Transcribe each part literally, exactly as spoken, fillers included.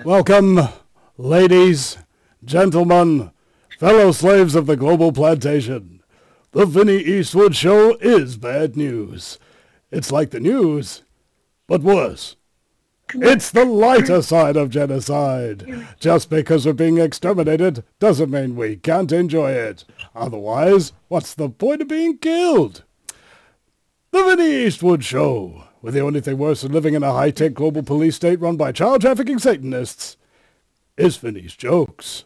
Welcome, ladies, gentlemen, fellow slaves of the global plantation. The Vinny Eastwood Show is bad news. It's like the news, but worse. It's the lighter side of genocide. Just because we're being exterminated doesn't mean we can't enjoy it. Otherwise, what's the point of being killed? The Vinny Eastwood Show, where the only thing worse than living in a high-tech global police state run by child-trafficking Satanists is Vinny's jokes.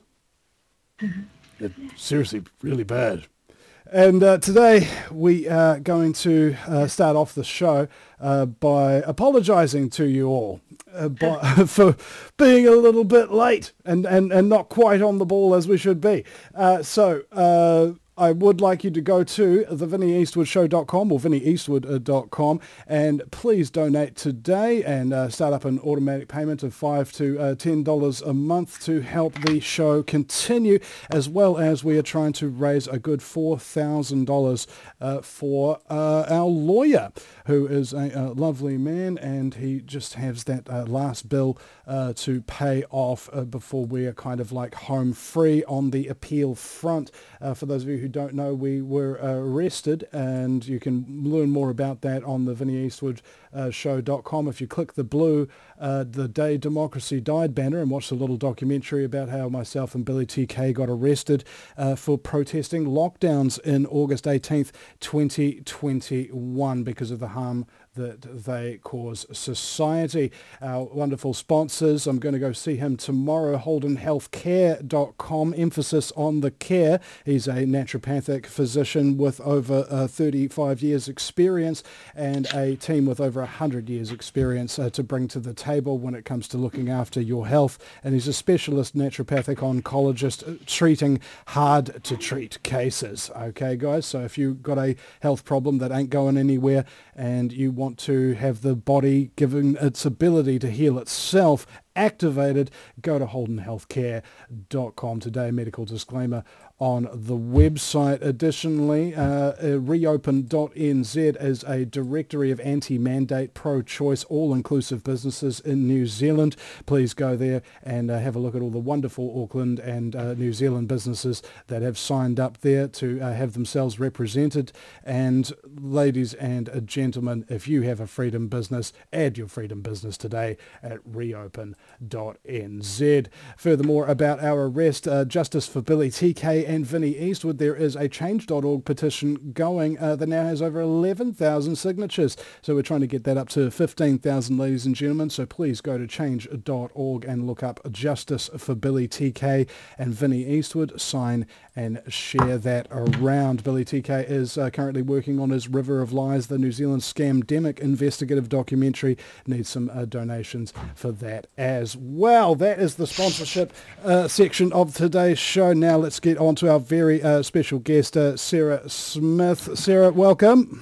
It's seriously really bad. And uh, today we are going to uh, start off the show uh, by apologizing to you all uh, by, for being a little bit late and, and, and not quite on the ball as we should be. Uh, so uh, I would like you to go to the vinny eastwood show dot com or vinny eastwood dot com and please donate today and uh, start up an automatic payment of five to uh, ten dollars a month to help the show continue, as well as we are trying to raise a good four thousand dollars uh, for uh, our lawyer, who is a, a lovely man, and he just has that uh, last bill uh, to pay off uh, before we are kind of like home free on the appeal front. Uh, for those of you who don't know, we were uh, arrested, and you can learn more about that on the vinny eastwood show dot com. If you click the blue uh, The Day Democracy Died banner and watch the little documentary about how myself and Billy T K got arrested uh, for protesting lockdowns in August eighteenth, twenty twenty-one because of the harm that they cause society. Our wonderful sponsors, I'm going to go see him tomorrow, holden healthcare dot com, emphasis on the care. He's a naturopathic physician with over uh, thirty-five years experience and a team with over one hundred years experience uh, to bring to the table when it comes to looking after your health. And he's a specialist naturopathic oncologist uh, treating hard to treat cases. Okay, guys, so if you've got a health problem that ain't going anywhere and you want to have the body given its ability to heal itself activated, go to holden healthcare dot com today. Medical disclaimer on the website. Additionally, uh, reopen dot n z is a directory of anti-mandate, pro-choice, all-inclusive businesses in New Zealand. Please go there and uh, have a look at all the wonderful Auckland and uh, New Zealand businesses that have signed up there to uh, have themselves represented. And ladies and uh, gentlemen, if you have a freedom business, add your freedom business today at reopen dot n z. Furthermore, about our arrest, uh, justice for Billy T K and Vinny Eastwood, there is a change dot org petition going uh, that now has over eleven thousand signatures. So we're trying to get that up to fifteen thousand, ladies and gentlemen. So please go to change dot org and look up Justice for Billy T K and Vinny Eastwood. Sign and share that around. Billy T K is uh, currently working on his River of Lies, the New Zealand Scamdemic investigative documentary. Needs some uh, donations for that as well. That is the sponsorship uh, section of today's show. Now let's get on to our very uh, special guest, uh, Sarah Smith. Sarah, welcome.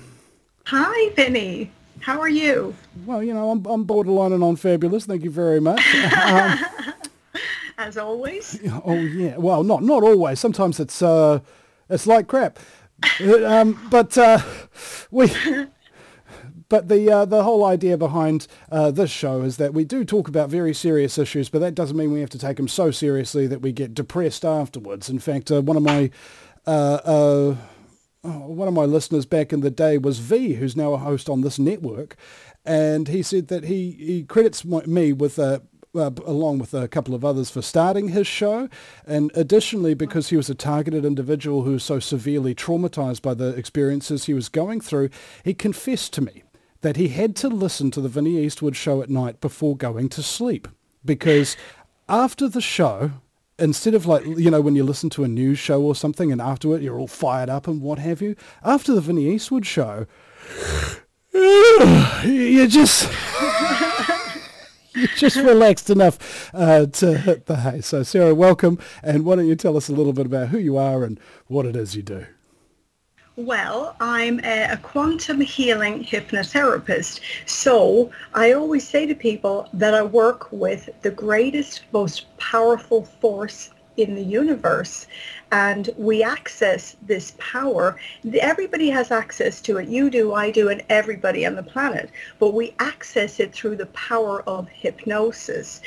Hi, Vinny. How are you? Well, you know, I'm, I'm borderline and on fabulous. Thank you very much. Um, As always. Oh yeah. Well, not not always. Sometimes it's uh, it's like crap. um, but uh, we. But the uh, the whole idea behind uh, this show is that we do talk about very serious issues, but that doesn't mean we have to take them so seriously that we get depressed afterwards. In fact, uh, one of my uh, uh, oh, one of my listeners back in the day was V, who's now a host on this network, and he said that he he credits my, me with a. Uh, along with a couple of others for starting his show, and additionally because he was a targeted individual who was so severely traumatized by the experiences he was going through, he confessed to me that he had to listen to the Vinny Eastwood show at night before going to sleep, because after the show, instead of like, you know, when you listen to a news show or something and afterward you're all fired up and what have you, after the Vinny Eastwood show, you just... You're just relaxed enough uh, to hit the hay. So, Sarah, welcome. And why don't you tell us a little bit about who you are and what it is you do? Well, I'm a, a quantum healing hypnotherapist. So I always say to people that I work with the greatest, most powerful force in the universe, and we access this power. Everybody has access to it. You do, I do, and everybody on the planet, but we access it through the power of hypnosis.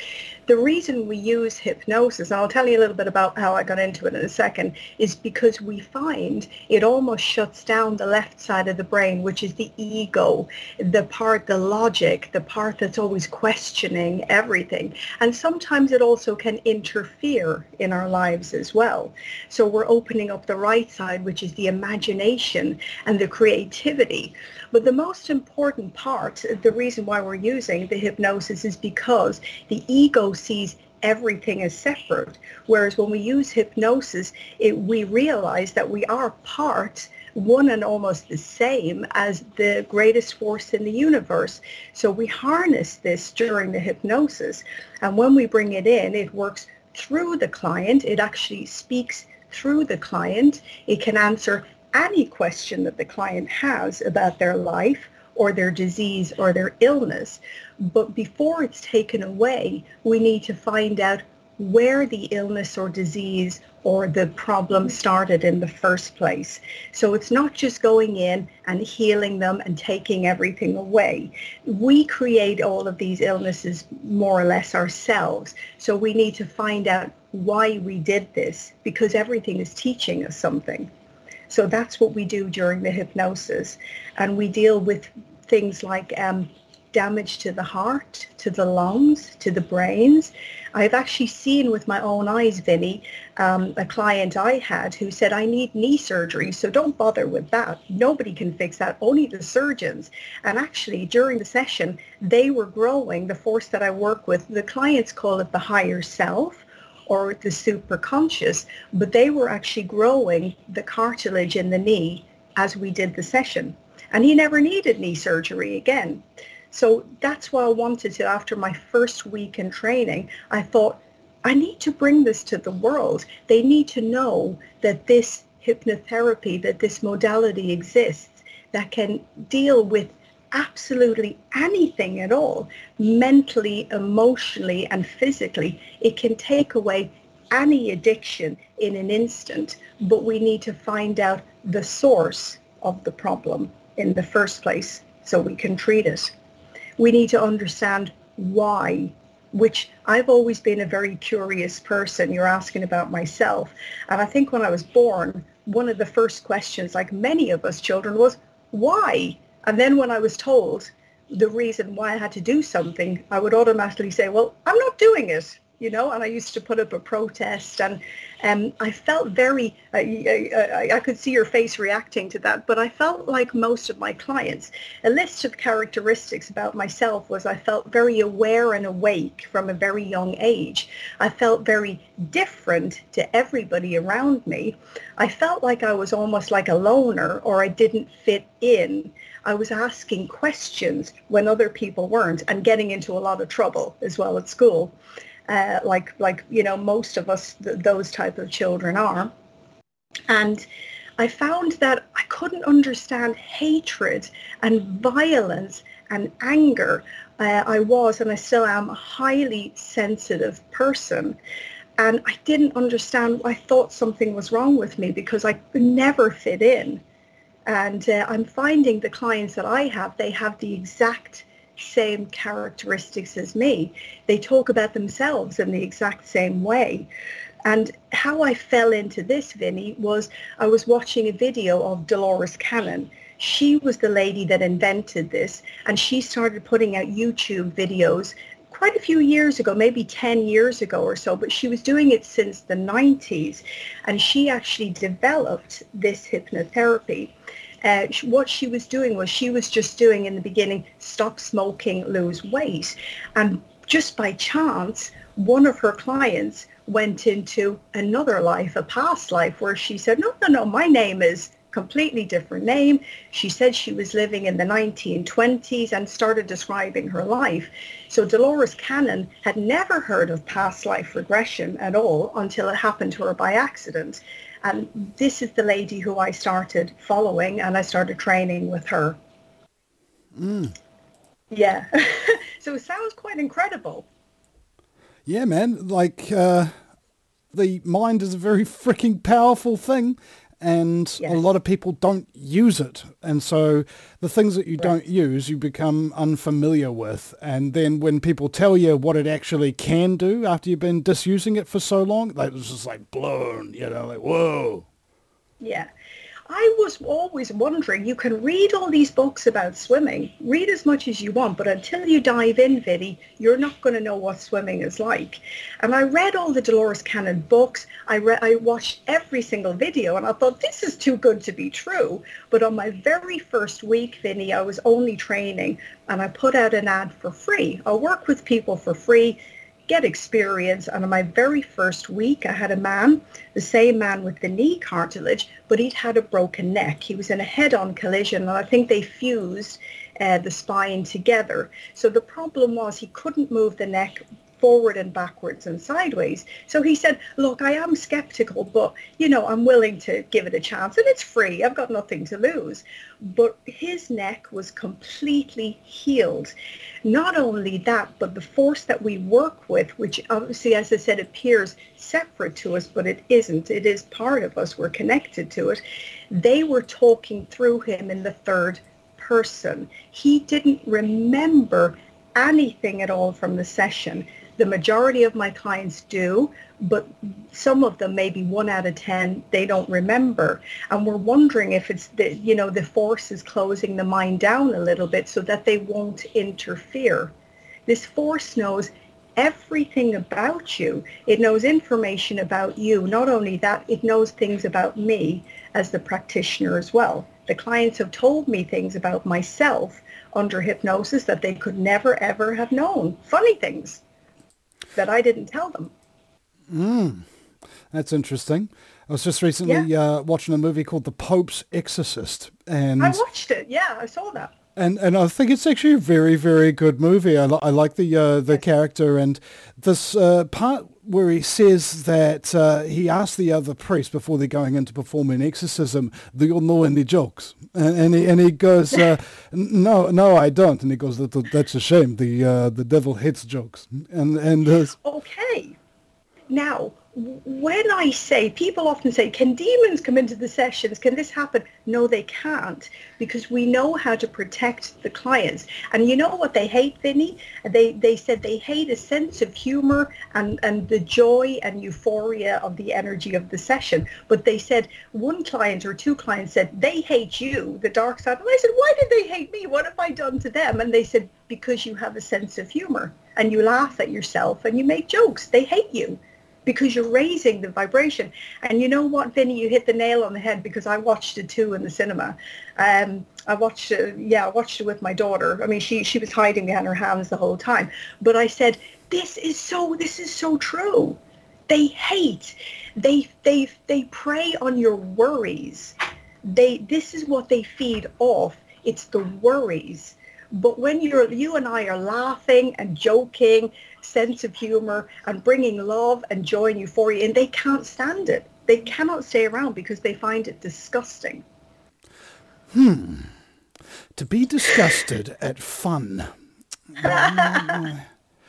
The reason we use hypnosis, and I'll tell you a little bit about how I got into it in a second, is because we find it almost shuts down the left side of the brain, which is the ego, the part, the logic, the part that's always questioning everything. And sometimes it also can interfere in our lives as well. So we're opening up the right side, which is the imagination and the creativity. But the most important part, the reason why we're using the hypnosis, is because the ego sees everything as separate. Whereas when we use hypnosis, it, we realize that we are part, one and almost the same as the greatest force in the universe. So we harness this during the hypnosis. And when we bring it in, it works through the client. It actually speaks through the client. It can answer any question that the client has about their life or their disease or their illness. But before it's taken away, we need to find out where the illness or disease or the problem started in the first place. So it's not just going in and healing them and taking everything away. We create all of these illnesses more or less ourselves. So we need to find out why we did this, because everything is teaching us something. So that's what we do during the hypnosis. And we deal with things like um, damage to the heart, to the lungs, to the brains. I've actually seen with my own eyes, Vinny, um, a client I had who said, I need knee surgery, so don't bother with that. Nobody can fix that, only the surgeons. And actually, during the session, they were growing the force that I work with. The clients call it the higher self, or the superconscious, but they were actually growing the cartilage in the knee as we did the session. And he never needed knee surgery again. So that's why I wanted to, after my first week in training, I thought, I need to bring this to the world. They need to know that this hypnotherapy, that this modality exists, that can deal with absolutely anything at all, mentally, emotionally, and physically. It can take away any addiction in an instant, but we need to find out the source of the problem in the first place so we can treat it. We need to understand why, which I've always been a very curious person. You're asking about myself. And I think when I was born, one of the first questions, like many of us children, was why? And then when I was told the reason why I had to do something, I would automatically say, well, I'm not doing it, you know, and I used to put up a protest. And um, I felt very, uh, I, I, I could see your face reacting to that, but I felt like most of my clients. A list of characteristics about myself was I felt very aware and awake from a very young age. I felt very different to everybody around me. I felt like I was almost like a loner, or I didn't fit in. I was asking questions when other people weren't, and getting into a lot of trouble as well at school, uh, like, like you know, most of us, th- those type of children are. And I found that I couldn't understand hatred and violence and anger. Uh, I was, and I still am, a highly sensitive person. And I didn't understand. I thought something was wrong with me because I could never fit in. And uh, I'm finding the clients that I have, they have the exact same characteristics as me. They talk about themselves in the exact same way. And how I fell into this, Vinny, was I was watching a video of Dolores Cannon. She was the lady that invented this, and she started putting out YouTube videos quite a few years ago, maybe ten years ago or so, but she was doing it since the nineties. And she actually developed this hypnotherapy. Uh, what she was doing was she was just doing in the beginning, stop smoking, lose weight. And just by chance, one of her clients went into another life, a past life, where she said, no, no, no, my name is completely different name. She said she was living in the nineteen twenties and started describing her life. So Dolores Cannon had never heard of past life regression at all until it happened to her by accident. And this is the lady who I started following, and I started training with her. Mm. Yeah. So it sounds quite incredible. Yeah, man. Like, uh, the mind is a very freaking powerful thing. and a Yes. lot of people don't use it. And so the things that you Right. don't use, you become unfamiliar with. And then when people tell you what it actually can do after you've been disusing it for so long, like, it's just like blown, you know, like, whoa. Yeah. I was always wondering, you can read all these books about swimming, read as much as you want, but until you dive in, Vinny, you're not going to know what swimming is like. And I read all the Dolores Cannon books. I read, I watched every single video, and I thought, this is too good to be true. But on my very first week, Vinny, I was only training, and I put out an ad for free. I'll work with people for free, get experience. And on my very first week, I had a man, the same man with the knee cartilage, but he'd had a broken neck. He was in a head-on collision, and I think they fused uh, the spine together. So the problem was he couldn't move the neck forward and backwards and sideways. So he said, look, I am skeptical, but, you know, I'm willing to give it a chance, and it's free. I've got nothing to lose. But his neck was completely healed. Not only that, but the force that we work with, which obviously, as I said, appears separate to us, but it isn't. It is part of us. We're connected to it. They were talking through him in the third person. He didn't remember anything at all from the session. The majority of my clients do, but some of them, maybe one out of ten, they don't remember. And we're wondering if it's the, you know, the force is closing the mind down a little bit so that they won't interfere. This force knows everything about you. It knows information about you. Not only that, it knows things about me as the practitioner as well. The clients have told me things about myself under hypnosis that they could never, ever have known. Funny things that I didn't tell them. Mm, that's interesting. I was just recently Yeah. uh, watching a movie called The Pope's Exorcist, and I watched it. Yeah, I saw that. and and I think it's actually a very, very good movie. I, li- I like the uh, the Yes. character, and this uh, part where he says that uh, he asked the other priest before they're going in to perform an exorcism, do you know any jokes? And, and he and he goes, uh, no, no, I don't. And he goes, that, that's a shame. The uh, the devil hates jokes. And and uh, Okay. Now, w- when I say, people often say, can demons come into the sessions? Can this happen? No, they can't, because we know how to protect the clients. And you know what they hate, Vinny? They they said they hate a sense of humor and, and the joy and euphoria of the energy of the session. But they said, one client or two clients said, they hate you, the dark side. And I said, why did they hate me? What have I done to them? And they said, because you have a sense of humor and you laugh at yourself and you make jokes. They hate you because you're raising the vibration. And you know what, Vinny, you hit the nail on the head, because I watched it too in the cinema. Um, I watched it, yeah, I watched it with my daughter. I mean, she, she was hiding behind her hands the whole time. But I said, this is so, this is so true. They hate, they, they, they prey on your worries. They, this is what they feed off. It's the worries. But when you're, you and I are laughing and joking, sense of humor and bringing love and joy and euphoria, and they can't stand it. They cannot stay around because they find it disgusting. Hmm. To be disgusted at fun. Mm.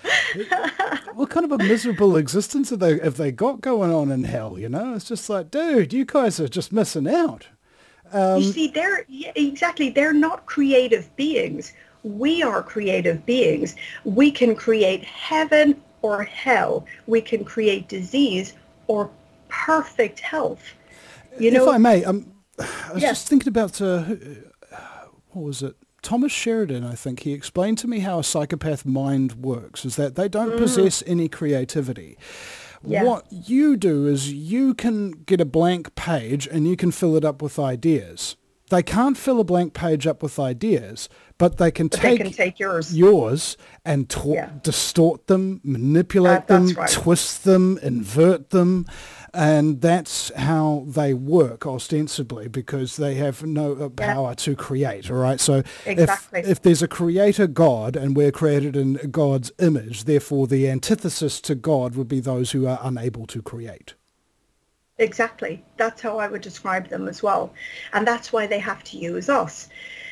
What kind of a miserable existence have they, have they got going on in hell, you know? It's just like, dude, you guys are just missing out. Um, you see, they're, yeah, exactly, they're not creative beings. We are creative beings. We can create heaven or hell. We can create disease or perfect health. You know, if I may, um, I was Yeah. just thinking about, uh, who- what was it? Thomas Sheridan, I think. He explained to me how a psychopath mind works, is that they don't possess any creativity. Yeah. What you do is you can get a blank page and you can fill it up with ideas. They can't fill a blank page up with ideas, but they can But take they can take yours. yours and ta- Yeah. distort them, manipulate That- that's them, right. twist them, invert them. And that's how they work ostensibly, because they have no uh, Yeah. power to create, all right? So Exactly. if, if there's a creator God and we're created in God's image, therefore the antithesis to God would be those who are unable to create. Exactly. That's how I would describe them as well. And that's why they have to use us.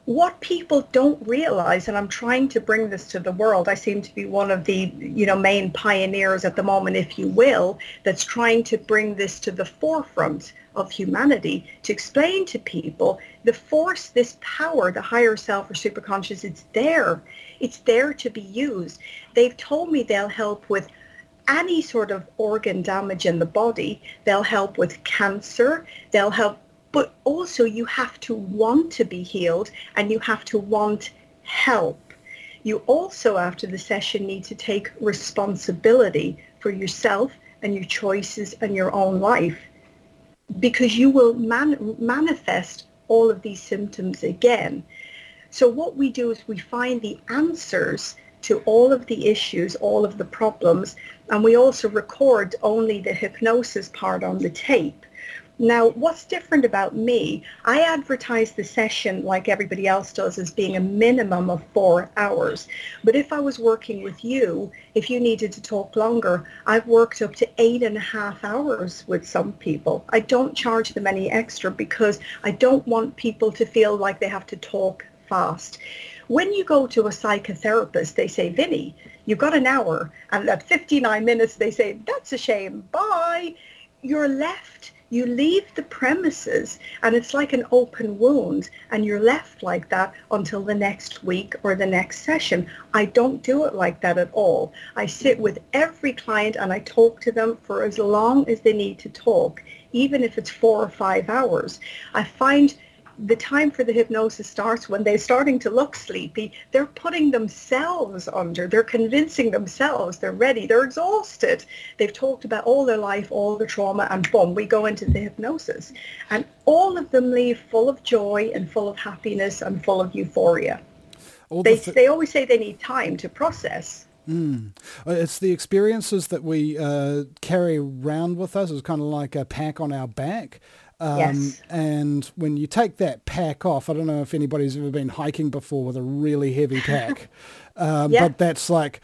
what people don't realize, and I'm trying to bring this to the world, I seem to be one of the, you know, main pioneers at the moment, if you will, that's trying to bring this to the forefront of humanity, to explain to people the force, this power, the higher self or superconscious, it's there. It's there to be used. They've told me they'll help with any sort of organ damage in the body. They'll help with cancer. They'll help. But also you have to want to be healed, and you have to want help. You also, after the session, need to take responsibility for yourself and your choices and your own life, because you will man- manifest all of these symptoms again. So what we do is we find the answers to all of the issues, all of the problems, and we also record only the hypnosis part on the tape. Now, what's different about me, I advertise the session like everybody else does as being a minimum of four hours. But if I was working with you, if you needed to talk longer, I've worked up to eight and a half hours with some people. I don't charge them any extra because I don't want people to feel like they have to talk fast. When you go to a psychotherapist, they say, Vinny, you've got an hour. And at fifty-nine minutes, they say, that's a shame. Bye. You're left. You leave the premises and it's like an open wound, and you're left like that until the next week or the next session. I don't do it like that at all. I sit with every client and I talk to them for as long as they need to talk, even if it's four or five hours. I find the time for the hypnosis starts when they're starting to look sleepy. They're putting themselves under. They're convincing themselves they're ready. They're exhausted. They've talked about all their life, all the trauma, and boom, we go into the hypnosis. And all of them leave full of joy and full of happiness and full of euphoria. All they, the th- they always say they need time to process. Mm. It's the experiences that we uh, carry around with us. It's kind of like a pack on our back. Um, yes. And when you take that pack off, I don't know if anybody's ever been hiking before with a really heavy pack, um, yeah. but that's like,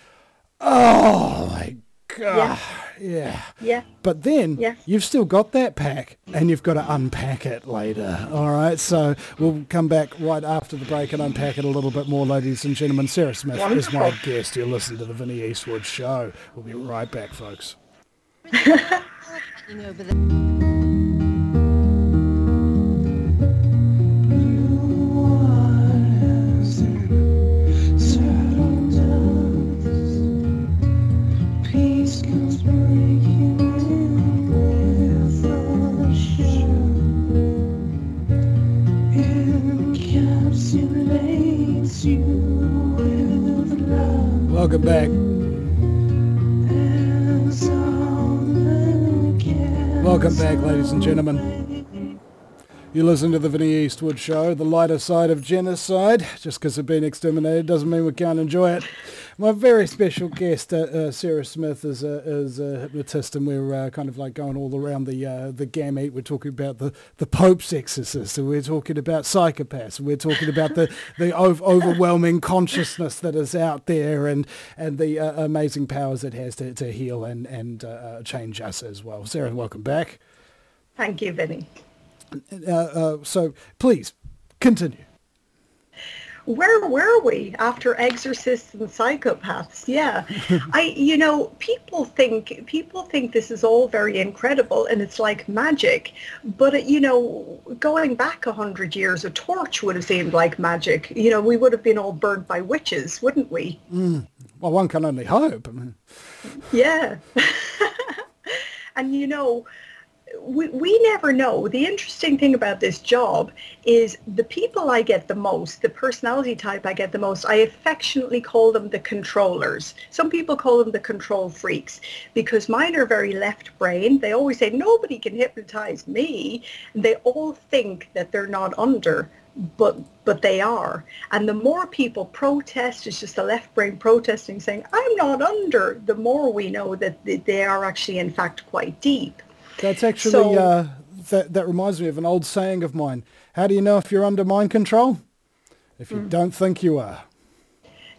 oh my God, yeah. yeah. yeah. But then yeah. you've still got that pack and you've got to unpack it later. All right, so we'll come back right after the break and unpack it a little bit more, ladies and gentlemen. Sarah Smith Wonderful. is my guest. You're listening to the Vinny Eastwood Show. We'll be right back, folks. Welcome back. Welcome back, ladies and gentlemen. You listen to the Vinny Eastwood Show, the lighter side of genocide. Just because they've been exterminated doesn't mean we can't enjoy it. My very special guest, uh, uh, Sarah Smith, is a, is a hypnotist, and we're uh, kind of like going all around the uh, the gamut. We're talking about the, the Pope's exorcist, and we're talking about psychopaths, and we're talking about the, the ov- overwhelming consciousness that is out there, and and the uh, amazing powers it has to, to heal and, and uh, change us as well. Sarah, welcome back. Thank you, Vinny. Uh, uh, so please, continue. Where were we after exorcists and psychopaths? Yeah. I, you know, people think, people think this is all very incredible and it's like magic. But, you know, going back a hundred years, a torch would have seemed like magic. You know, we would have been all burnt by witches, wouldn't we? Mm. Well, one can only hope. I mean. Yeah. And, you know, We, we never know. The interesting thing about this job is the people I get the most, the personality type I get the most, I affectionately call them the controllers. Some people call them the control freaks because mine are very left brain. They always say, nobody can hypnotize me. And they all think that they're not under, but but they are. And the more people protest, it's just the left brain protesting, saying, I'm not under, the more we know that they are actually, in fact, quite deep. That's actually, so, uh, that, that reminds me of an old saying of mine. How do you know if you're under mind control? If you mm. don't think you are.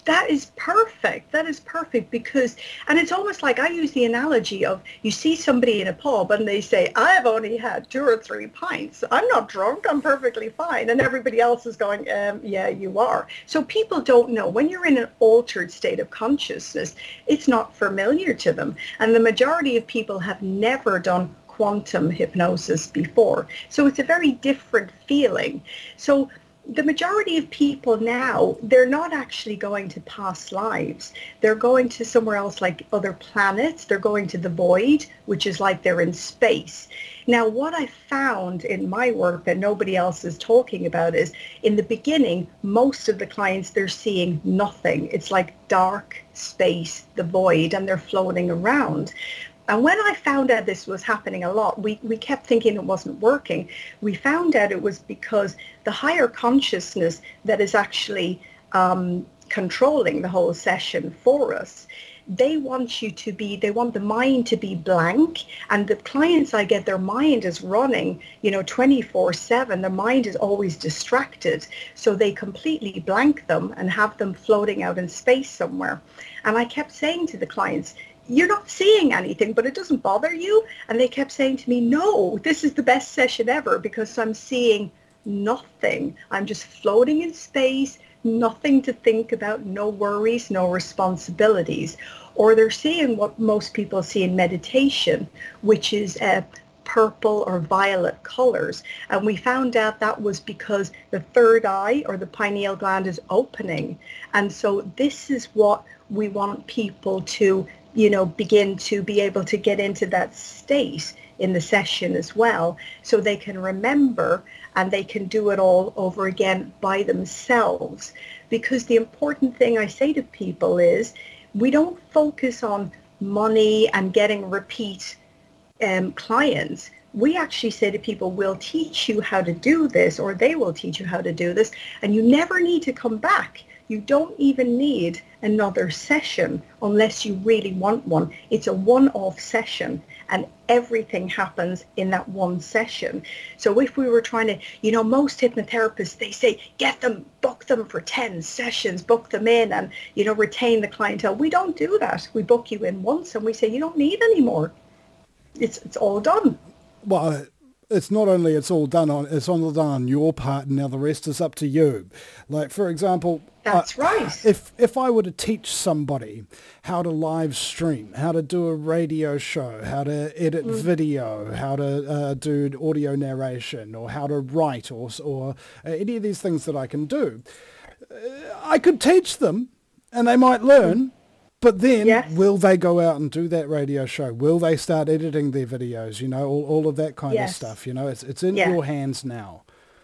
That is perfect. That is perfect because, and it's almost like I use the analogy of you see somebody in a pub and they say, I've only had two or three pints. I'm not drunk. I'm perfectly fine. And everybody else is going, um, yeah, you are. So people don't know. When you're in an altered state of consciousness, it's not familiar to them. And the majority of people have never done quantum hypnosis before. So it's a very different feeling. So the majority of people now, they're not actually going to past lives. They're going to somewhere else like other planets. They're going to the void, which is like they're in space. Now, what I found in my work that nobody else is talking about is in the beginning, most of the clients, they're seeing nothing. It's like dark space, the void, and they're floating around. And when I found out this was happening a lot, we, we kept thinking it wasn't working. We found out it was because the higher consciousness that is actually um, controlling the whole session for us, they want you to be, they want the mind to be blank. And the clients I get, their mind is running, you know, twenty-four seven. Their mind is always distracted. So they completely blank them and have them floating out in space somewhere. And I kept saying to the clients, you're not seeing anything, but it doesn't bother you. And they kept saying to me, no, this is the best session ever because I'm seeing nothing. I'm just floating in space, nothing to think about, no worries, no responsibilities. Or they're seeing what most people see in meditation, which is uh, purple or violet colors. And we found out that was because the third eye or the pineal gland is opening. And so this is what we want people to you know, begin to be able to get into that state in the session as well, so they can remember and they can do it all over again by themselves. Because the important thing I say to people is we don't focus on money and getting repeat um, clients. We actually say to people, we'll teach you how to do this, or they will teach you how to do this, and you never need to come back. You don't even need another session unless you really want one. It's a one-off session and everything happens in that one session. So if we were trying to, you know, most hypnotherapists, they say, get them, book them for ten sessions, book them in and, you know, retain the clientele. We don't do that. We book you in once and we say, you don't need any more. It's, it's all done. Well, it's not only it's all done on, it's all done on your part and now the rest is up to you. Like, for example, That's uh, right. If if I were to teach somebody how to live stream, how to do a radio show, how to edit mm. video, how to uh, do audio narration, or how to write, or or uh, any of these things that I can do, uh, I could teach them, and they might learn. Mm. But then, yes. Will they go out and do that radio show? Will they start editing their videos? You know, all, all of that kind yes. of stuff. You know, it's it's in yeah. your hands now.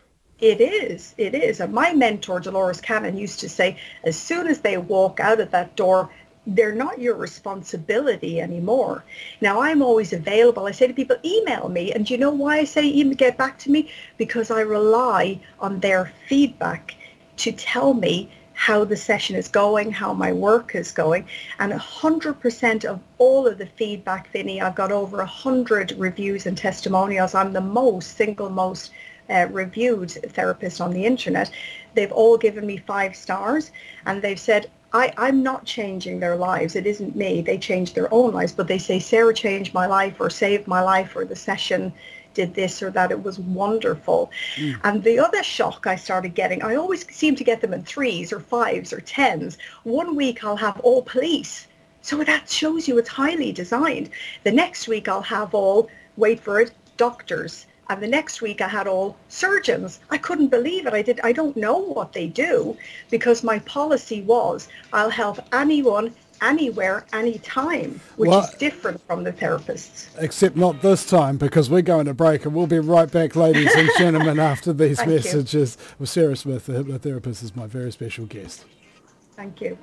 It is. It is. And my mentor, Dolores Cannon, used to say, as soon as they walk out of that door, they're not your responsibility anymore. Now, I'm always available. I say to people, email me. And you know why I say email, get back to me? Because I rely on their feedback to tell me how the session is going, how my work is going. And one hundred percent of all of the feedback, Vinny, I've got over one hundred reviews and testimonials. I'm the most, single most uh, reviewed therapist on the internet. They've all given me five stars and they've said, I, I'm not changing their lives. It isn't me. They changed their own lives, but they say, Sarah changed my life or saved my life or the session did this or that. It was wonderful. Mm. And the other shock I started getting, I always seem to get them in threes or fives or tens. One week I'll have all police. So that shows you it's highly designed. The next week I'll have all, wait for it, doctors. And the next week I had all surgeons. I couldn't believe it. I did. I don't know what they do because my policy was I'll help anyone, anywhere, anytime, which well, is different from the therapists. Except not this time because we're going to break and we'll be right back, ladies and gentlemen, after these Thank messages. You. Well, Sarah Smith, the hypnotherapist, is my very special guest. Thank you.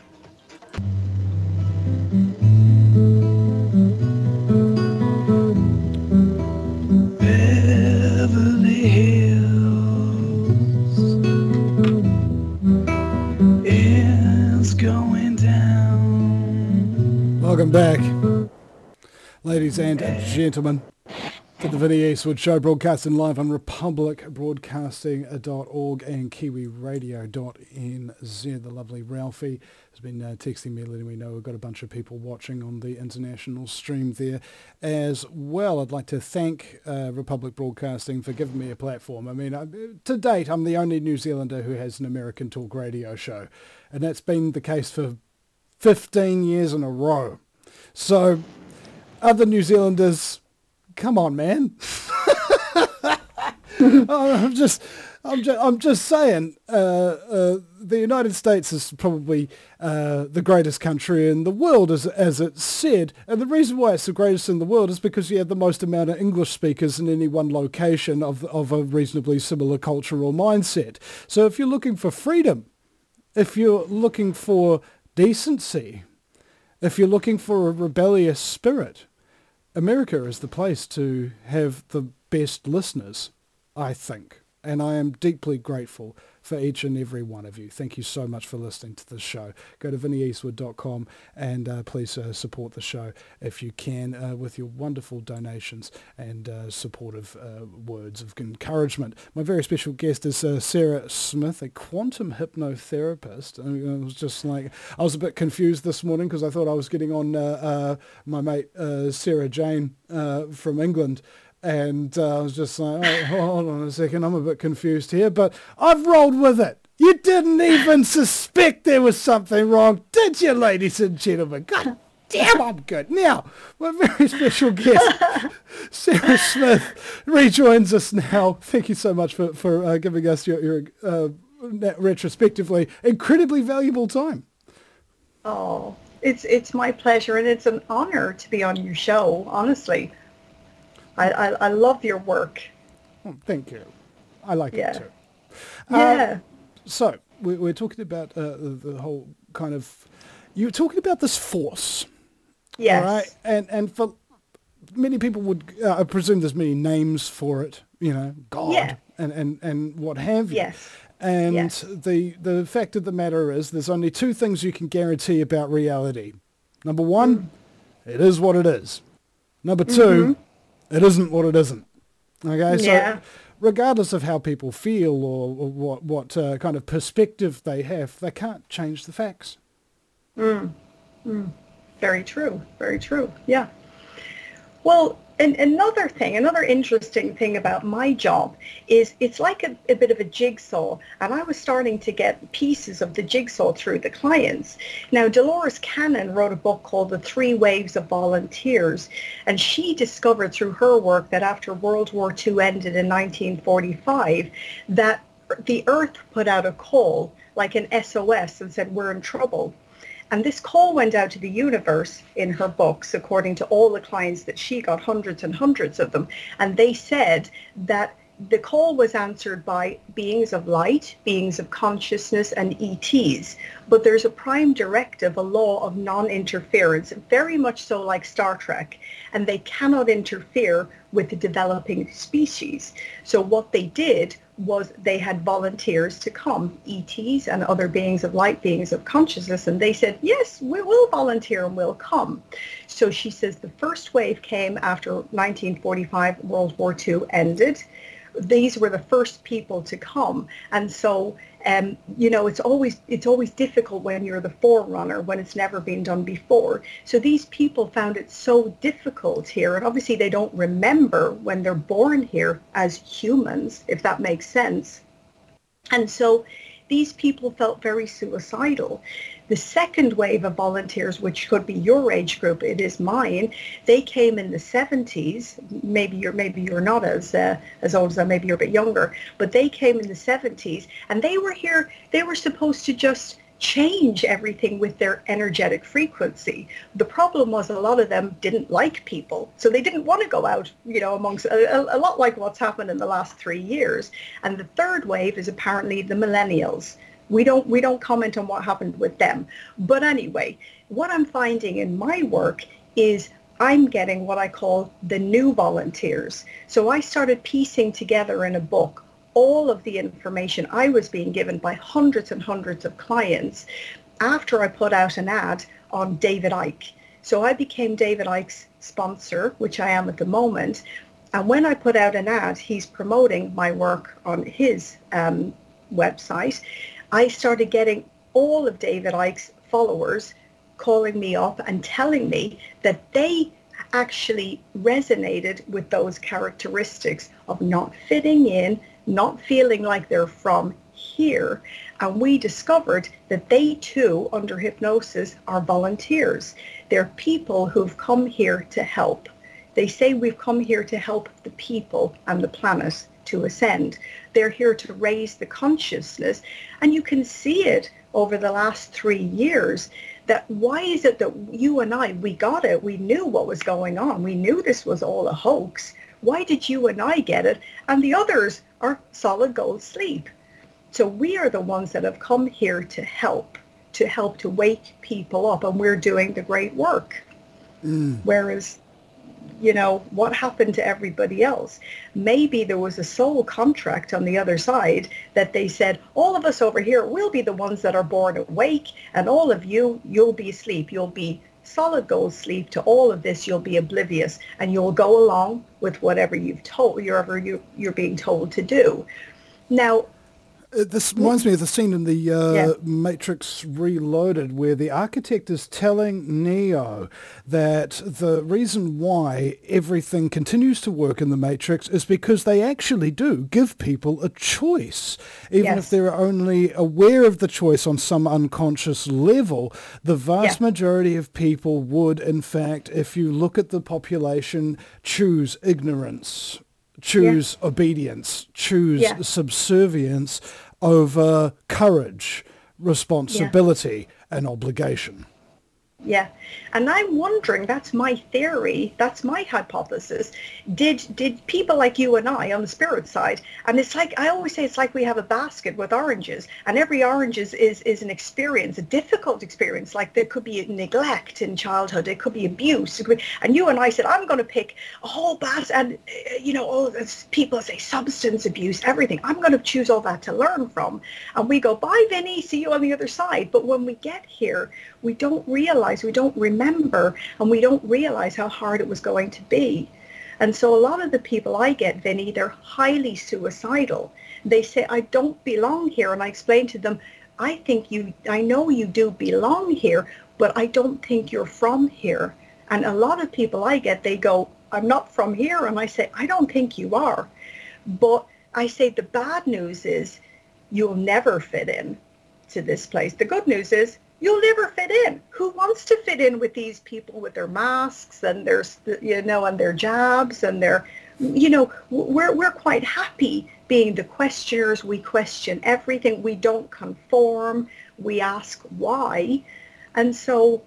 Beverly Hills is going down. Welcome back, ladies and gentlemen. To the Vinnie Eastwood Show, broadcasting live on republic broadcasting dot org and kiwi radio dot n z. The lovely Ralphie has been uh, texting me, letting me know we've got a bunch of people watching on the international stream there as well. I'd like to thank uh, Republic Broadcasting for giving me a platform. I mean, I, to date, I'm the only New Zealander who has an American talk radio show, and that's been the case for fifteen years in a row. So, other New Zealanders, come on, man. I'm just, I'm just, I'm just saying. Uh, uh, the United States is probably uh, the greatest country in the world, as as it's said, and the reason why it's the greatest in the world is because you have the most amount of English speakers in any one location of of a reasonably similar cultural mindset. So, if you're looking for freedom, if you're looking for decency, if you're looking for a rebellious spirit, America is the place to have the best listeners, I think. And I am deeply grateful for each and every one of you. Thank you so much for listening to this show. Go to vinnie eastwood dot com and uh, please uh, support the show if you can uh, with your wonderful donations and uh, supportive uh, words of encouragement. My very special guest is uh, Sarah Smith, a quantum hypnotherapist. I was just like, I was a bit confused this morning because I thought I was getting on uh, uh, my mate uh, Sarah Jane uh, from England. And uh, I was just like, oh, hold on a second, I'm a bit confused here, but I've rolled with it. You didn't even suspect there was something wrong, did you, ladies and gentlemen? God damn, I'm good. Now, my very special guest, Sarah Smith, rejoins us now. Thank you so much for, for uh, giving us your, your uh, retrospectively incredibly valuable time. Oh, it's it's my pleasure, and it's an honor to be on your show, honestly. I, I, I love your work. Oh, thank you. I like yeah. it too. Yeah. Uh, so we, we're talking about uh, the, the whole kind of, you were talking about this force. Yes. All right? And, and for many people would, uh, I presume there's many names for it, you know, God yeah. and, and, and what have you. Yes. And yes. the, the fact of the matter is there's only two things you can guarantee about reality. Number one, mm. it is what it is. Number two, mm-hmm. it isn't what it isn't. Okay, yeah. so regardless of how people feel or, or what what uh, kind of perspective they have, they can't change the facts. Mm. Mm. Very true. Very true. Yeah. Well, and another thing, another interesting thing about my job is it's like a, a bit of a jigsaw, and I was starting to get pieces of the jigsaw through the clients. Now, Dolores Cannon wrote a book called The Three Waves of Volunteers, and she discovered through her work that after World War Two ended in nineteen forty-five, that the Earth put out a call, like an S O S, and said, we're in trouble. And this call went out to the universe in her books, according to all the clients that she got, hundreds and hundreds of them. And they said that the call was answered by beings of light, beings of consciousness, and E Ts. But there's a prime directive, a law of non-interference, very much so like Star Trek. And they cannot interfere with the developing species. So what they did was they had volunteers to come, E Ts and other beings of light, beings of consciousness, and they said, yes, we will volunteer and we'll come. So she says the first wave came after nineteen forty-five, World War Two ended. These were the first people to come. And so, um, you know, it's always it's always difficult when you're the forerunner, when it's never been done before. So these people found it so difficult here. And obviously they don't remember when they're born here as humans, if that makes sense. And so these people felt very suicidal. The second wave of volunteers, which could be your age group, it is mine, they came in the seventies. Maybe you're maybe you're not as uh, as old as that, maybe you're a bit younger, but they came in the seventies, and they were here, they were supposed to just change everything with their energetic frequency. The problem was a lot of them didn't like people, so they didn't want to go out, you know, amongst a, a lot like what's happened in the last three years. And the third wave is apparently the millennials. We don't we don't comment on what happened with them. But anyway, what I'm finding in my work is I'm getting what I call the new volunteers. So I started piecing together in a book all of the information I was being given by hundreds and hundreds of clients after I put out an ad on David Icke. So I became David Icke's sponsor, which I am at the moment. And when I put out an ad, he's promoting my work on his um, website. I started getting all of David Icke's followers calling me up and telling me that they actually resonated with those characteristics of not fitting in, not feeling like they're from here. And we discovered that they too, under hypnosis, are volunteers. They're people who've come here to help. They say we've come here to help the people and the planet to ascend. They're here to raise the consciousness. And you can see it over the last three years that why is it that you and I, we got it, we knew what was going on, we knew this was all a hoax. Why did you and I get it? And the others are solid gold sleep. So we are the ones that have come here to help, to help to wake people up, and we're doing the great work. Mm. Whereas, you know, what happened to everybody else? Maybe there was a soul contract on the other side that they said, all of us over here, we'll be the ones that are born awake, and all of you, you'll be asleep. You'll be solid gold sleep to all of this. You'll be oblivious, and you'll go along with whatever you've told, whatever you, you're being told to do. Now, Uh, this reminds me of the scene in the uh, yeah. Matrix Reloaded where the architect is telling Neo that the reason why everything continues to work in the Matrix is because they actually do give people a choice. Even Yes. if they're only aware of the choice on some unconscious level, the vast Yeah. majority of people would, in fact, if you look at the population, choose ignorance. Choose yeah. obedience, choose yeah. subservience over courage, responsibility, yeah. and obligation. Yeah. And I'm wondering, that's my theory, that's my hypothesis. Did did people like you and I on the spirit side, and it's like, I always say it's like we have a basket with oranges, and every orange is, is, is an experience, a difficult experience. Like there could be neglect in childhood, it could be abuse. It could be, and you and I said, I'm going to pick a whole basket, and, uh, you know, all this, people say substance abuse, everything. I'm going to choose all that to learn from. And we go, bye, Vinny, see you on the other side. But when we get here, we don't realize, we don't remember, and we don't realize how hard it was going to be. And so a lot of the people I get, Vinny, they're highly suicidal. They say, I don't belong here. And I explain to them, I think you, I know you do belong here, but I don't think you're from here. And a lot of people I get, they go, I'm not from here. And I say, I don't think you are. But I say the bad news is you'll never fit in to this place. The good news is you'll never fit in. Who wants to fit in with these people with their masks and their, you know, and their jabs and their, you know, we're we're quite happy being the questioners. We question everything. We don't conform. We ask why. And so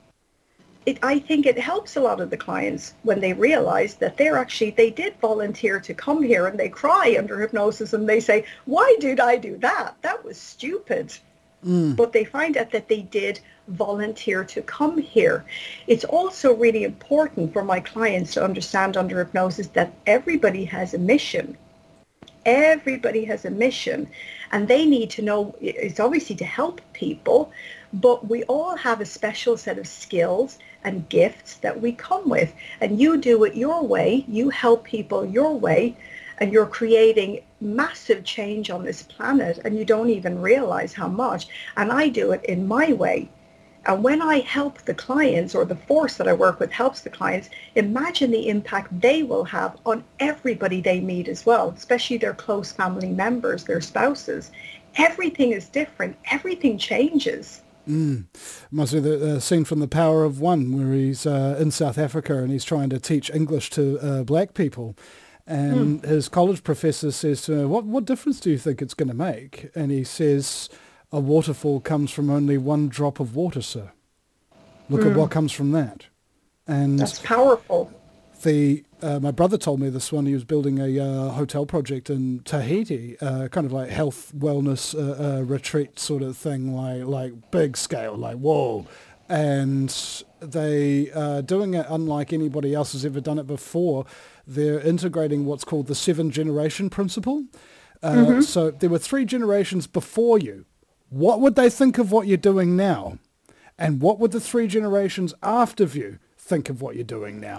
it, I think it helps a lot of the clients when they realize that they're actually, they did volunteer to come here, and they cry under hypnosis and they say, why did I do that? That was stupid. Mm. But they find out that they did volunteer to come here. It's also really important for my clients to understand under hypnosis that everybody has a mission. Everybody has a mission, and they need to know, it's obviously to help people, but we all have a special set of skills and gifts that we come with. And you do it your way, you help people your way, and you're creating massive change on this planet, and you don't even realize how much. And I do it in my way. And when I help the clients, or the force that I work with helps the clients, imagine the impact they will have on everybody they meet as well, especially their close family members, their spouses. Everything is different. Everything changes. Mm. Must be the uh, scene from The Power of One, where he's uh, in South Africa and he's trying to teach English to uh, black people. And hmm. his college professor says to him, what, what difference do you think it's going to make? And he says, a waterfall comes from only one drop of water, sir. Look mm. at what comes from that. And that's powerful. The uh, my brother told me this one. He was building a uh, hotel project in Tahiti, uh, kind of like health wellness uh, uh, retreat sort of thing, like like big scale, like whoa. And they are doing it unlike anybody else has ever done it before. They're integrating what's called the seven generation principle. Uh, mm-hmm. So there were three generations before you. What would they think of what you're doing now? And what would the three generations after you think of what you're doing now?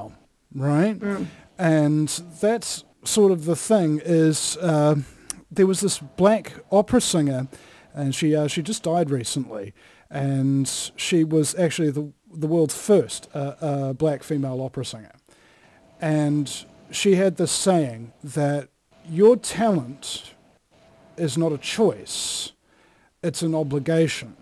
right? Mm. And that's sort of the thing is uh, there was this black opera singer, and she uh, she just died recently, and she was actually the the world's first uh, uh, black female opera singer. And she had this saying that your talent is not a choice, it's an obligation.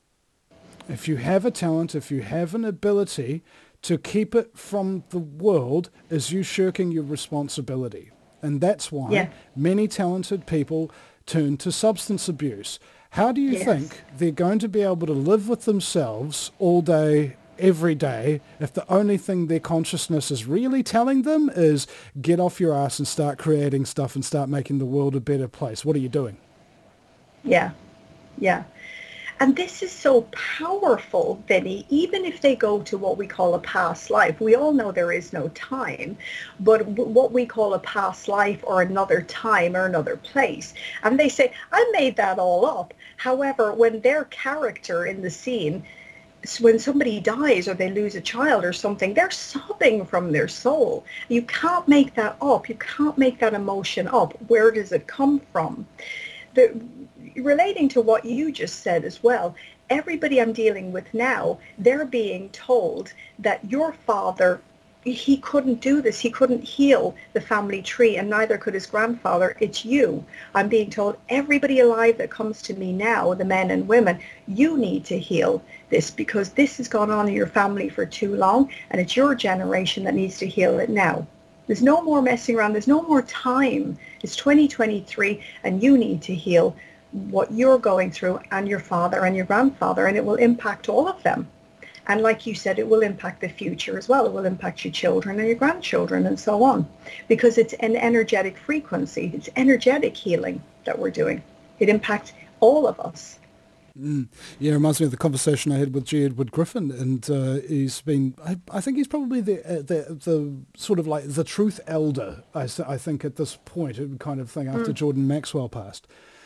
If you have a talent, if you have an ability, to keep it from the world is you shirking your responsibility. And that's why Yeah. many talented people turn to substance abuse. How do you Yes. think they're going to be able to live with themselves all day, every day, if the only thing their consciousness is really telling them is get off your ass and start creating stuff and start making the world a better place? What are you doing? Yeah, yeah. And this is so powerful, Vinny, even if they go to what we call a past life. We all know there is no time, but w- what we call a past life or another time or another place. And they say, I made that all up. However, when their character in the scene, s- when somebody dies or they lose a child or something, they're sobbing from their soul. You can't make that up. You can't make that emotion up. Where does it come from? The, relating to what you just said as well, everybody I'm dealing with now, they're being told that your father, he couldn't do this. He couldn't heal the family tree, and neither could his grandfather. It's you. I'm being told everybody alive that comes to me now, the men and women, you need to heal this because this has gone on in your family for too long, and it's your generation that needs to heal it now. There's no more messing around. There's no more time. It's twenty twenty-three, and you need to heal what you're going through and your father and your grandfather, and it will impact all of them. And like you said, it will impact the future as well. It will impact your children and your grandchildren and so on, because it's an energetic frequency. It's energetic healing that we're doing. It impacts all of us. Mm. Yeah, it reminds me of the conversation I had with G. Edward Griffin, and uh, he's been, I, I think he's probably the, uh, the the sort of like the truth elder, I, s- I think at this point, kind of thing, after Mm. Jordan Maxwell passed.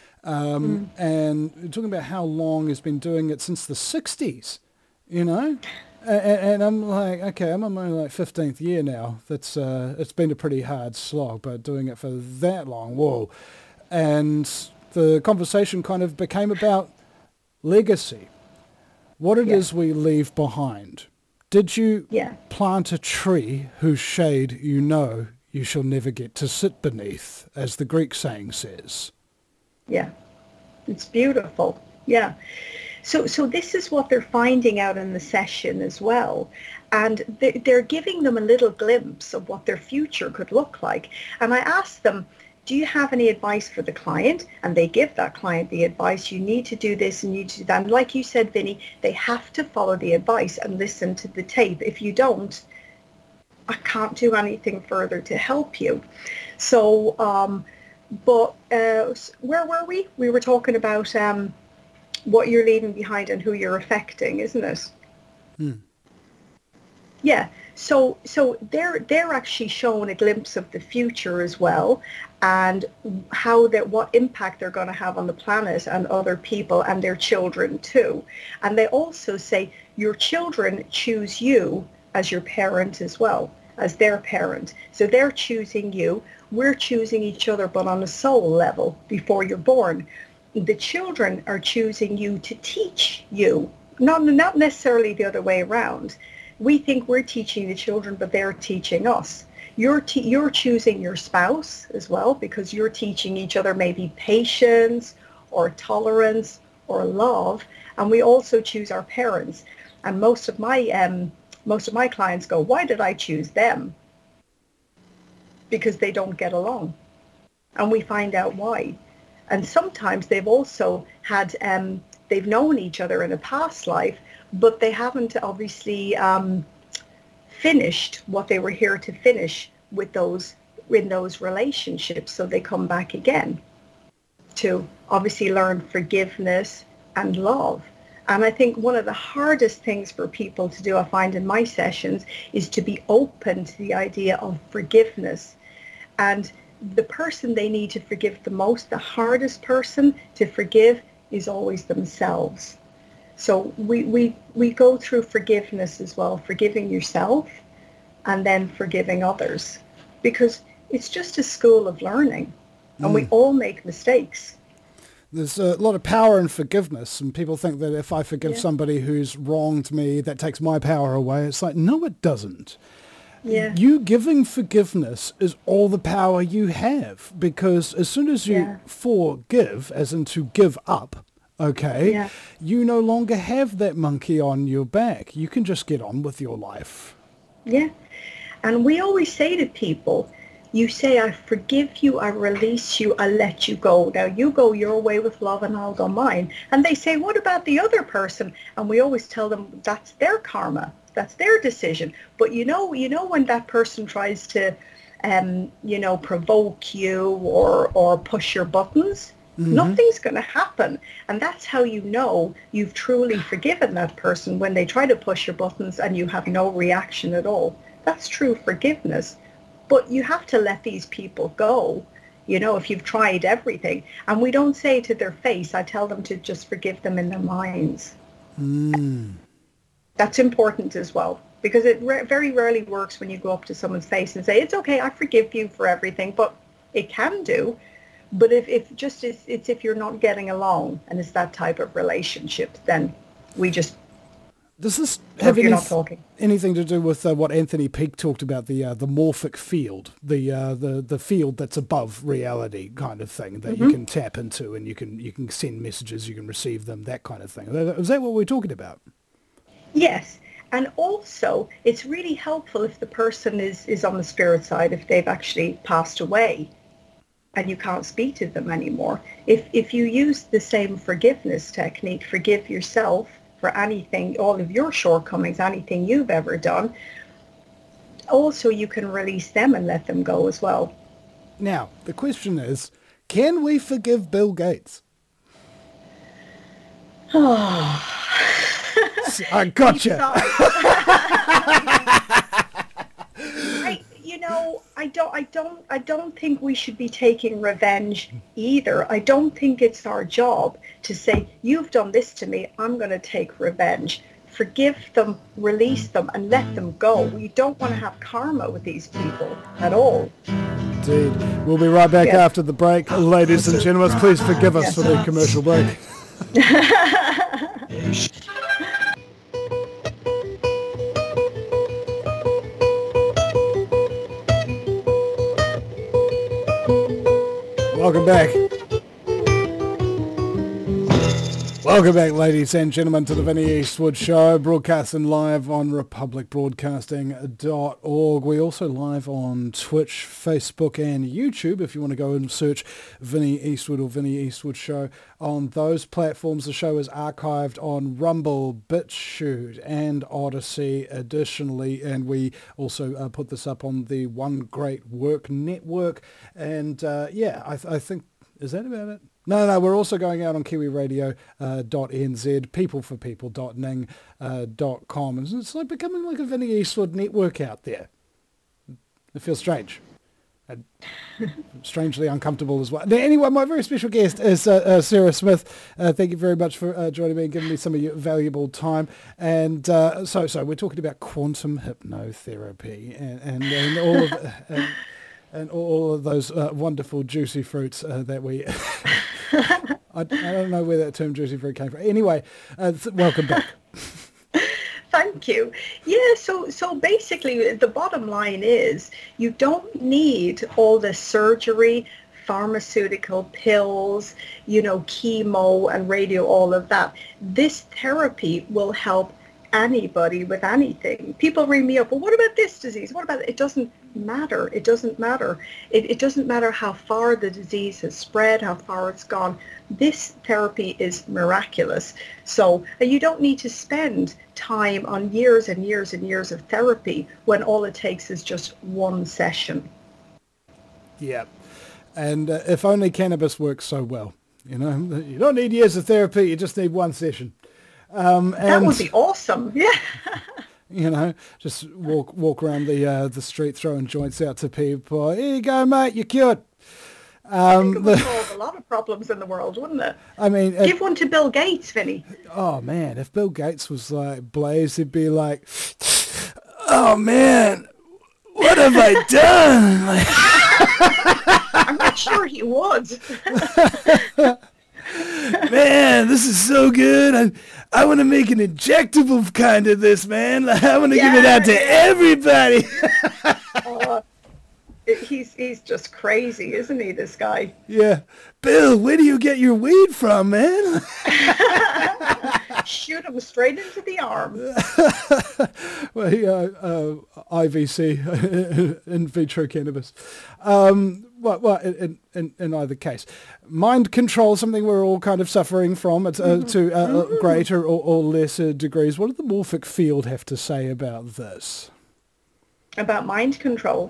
Um, Mm. and we're talking about how long he's been doing it since the sixties, you know? And, and I'm like, okay, I'm on my like fifteenth year now. That's uh, it's been a pretty hard slog, but doing it for that long, whoa. And the conversation kind of became about legacy, what it Yeah. is we leave behind. Did you Yeah. plant a tree whose shade you know you shall never get to sit beneath, as the Greek saying says? Yeah. It's beautiful. Yeah. So, so this is what they're finding out in the session as well. And they- they're giving them a little glimpse of what their future could look like. And I asked them, do you have any advice for the client? And they give that client the advice. You need to do this and you need to do that. And like you said, Vinny, they have to follow the advice and listen to the tape. If you don't, I can't do anything further to help you. So, um, but uh, where were we? We were talking about um, what you're leaving behind and who you're affecting, isn't it? Hmm. Yeah. So so they're they're actually showing a glimpse of the future as well, and how that what impact they're going to have on the planet and other people and their children too. And they also say your children choose you as your parent as well, as their parent. So they're choosing you. We're choosing each other, but on a soul level before you're born. The children are choosing you to teach you, not not necessarily the other way around. We think we're teaching the children, but they're teaching us. You're te- you're choosing your spouse as well, because you're teaching each other maybe patience or tolerance or love, and we also choose our parents. And most of my um most of my clients go, why did I choose them? Because they don't get along, and we find out why. And sometimes they've also had um they've known each other in a past life, but they haven't obviously um, finished what they were here to finish with those in those relationships. So they come back again to obviously learn forgiveness and love. And I think one of the hardest things for people to do, I find in my sessions, is to be open to the idea of forgiveness. And the person they need to forgive the most, the hardest person to forgive, is always themselves. So we, we, we go through forgiveness as well, forgiving yourself and then forgiving others, because it's just a school of learning, and mm. we all make mistakes. There's a lot of power in forgiveness, and people think that if I forgive yeah. somebody who's wronged me, that takes my power away. It's like, no, it doesn't. Yeah. You giving forgiveness is all the power you have, because as soon as you yeah. forgive, as in to give up, okay, yeah. you no longer have that monkey on your back. You can just get on with your life. Yeah. And we always say to people, you say, I forgive you, I release you, I let you go. Now you go your way with love and I'll go mine. And they say, what about the other person? And we always tell them that's their karma. That's their decision. But you know, you know when that person tries to, um, you know, provoke you or, or push your buttons, mm-hmm. nothing's going to happen. And that's how you know you've truly forgiven that person, when they try to push your buttons and you have no reaction at all. That's true forgiveness. But you have to let these people go, you know, if you've tried everything. And we don't say to their face, I tell them to just forgive them in their minds. Mm. That's important as well, because it re- very rarely works when you go up to someone's face and say, it's okay, I forgive you for everything. But it can do. But if, if just it's, it's if you're not getting along and it's that type of relationship, then we just... Does this have any, not talking. anything to do with uh, what Anthony Peake talked about, the uh, the morphic field, the uh, the the field that's above reality kind of thing that mm-hmm. you can tap into, and you can you can send messages, you can receive them, that kind of thing? Is that what we're talking about? Yes. And also, it's really helpful if the person is, is on the spirit side, if they've actually passed away and you can't speak to them anymore. If if you use the same forgiveness technique, forgive yourself for anything, all of your shortcomings, anything you've ever done, also you can release them and let them go as well. Now, the question is, can we forgive Bill Gates? Oh. I gotcha. I, you know, I don't, I don't, I don't think we should be taking revenge either. I don't think it's our job to say, you've done this to me, I'm going to take revenge. Forgive them, release them, and let them go. We don't want to have karma with these people at all. Indeed. We'll be right back yes. after the break. Ladies and gentlemen, please forgive us yes. for the commercial break. Welcome back. Welcome back, ladies and gentlemen, to the Vinnie Eastwood Show, broadcasting live on republic broadcasting dot org. We're also live on Twitch, Facebook, and YouTube. If you want to go and search Vinnie Eastwood or Vinnie Eastwood Show on those platforms, the show is archived on Rumble, BitChute, and Odyssey additionally. And we also uh, put this up on the One Great Work Network. And uh, yeah, I, th- I think, is that about it? No, no, we're also going out on kiwi radio dot n z, people for people dot ning dot com. And it's like becoming like a Vinnie Eastwood network out there. It feels strange. And strangely uncomfortable as well. Now, anyway, my very special guest is uh, uh, Sarah Smith. Uh, thank you very much for uh, joining me and giving me some of your valuable time. And uh, so, so we're talking about quantum hypnotherapy and, and, and all of... Uh, and, and all of those uh, wonderful juicy fruits uh, that we... I, I don't know where that term juicy fruit came from. Anyway, uh, th- welcome back. Thank you. Yeah, so so basically the bottom line is you don't need all the surgery, pharmaceutical pills, you know, chemo and radio, all of that. This therapy will help anybody with anything. People ring me up, well, what about this disease? What about it? It doesn't matter. It doesn't matter. It, it doesn't matter how far the disease has spread, how far it's gone. This therapy is miraculous. So you don't need to spend time on years and years and years of therapy when all it takes is just one session. Yeah. And uh, if only cannabis works so well, you know, you don't need years of therapy, you just need one session. Um, and, that would be awesome. Yeah. You know, just walk walk around the uh, the street throwing joints out to people. Here you go, mate. You're cured. Um, I think it would solve a lot of problems in the world, wouldn't it? I mean, give if, one to Bill Gates, Vinny. Oh man, if Bill Gates was like Blaze, he'd be like, "Oh man, what have I done? I'm not sure he would. Man, this is so good. I, I want to make an injectable kind of this, man. I want to Yeah, give it out to yeah. everybody. Uh, it- he's he's just crazy, isn't he, this guy? Yeah. Bill, where do you get your weed from, man? Shoot him straight into the arm. Well, he, uh, uh, I V C, in vitro cannabis. Um, well, well in, in, in either case. Mind control, something we're all kind of suffering from uh, to uh, greater or, or lesser degrees. What did the Morphic field have to say about this? About mind control.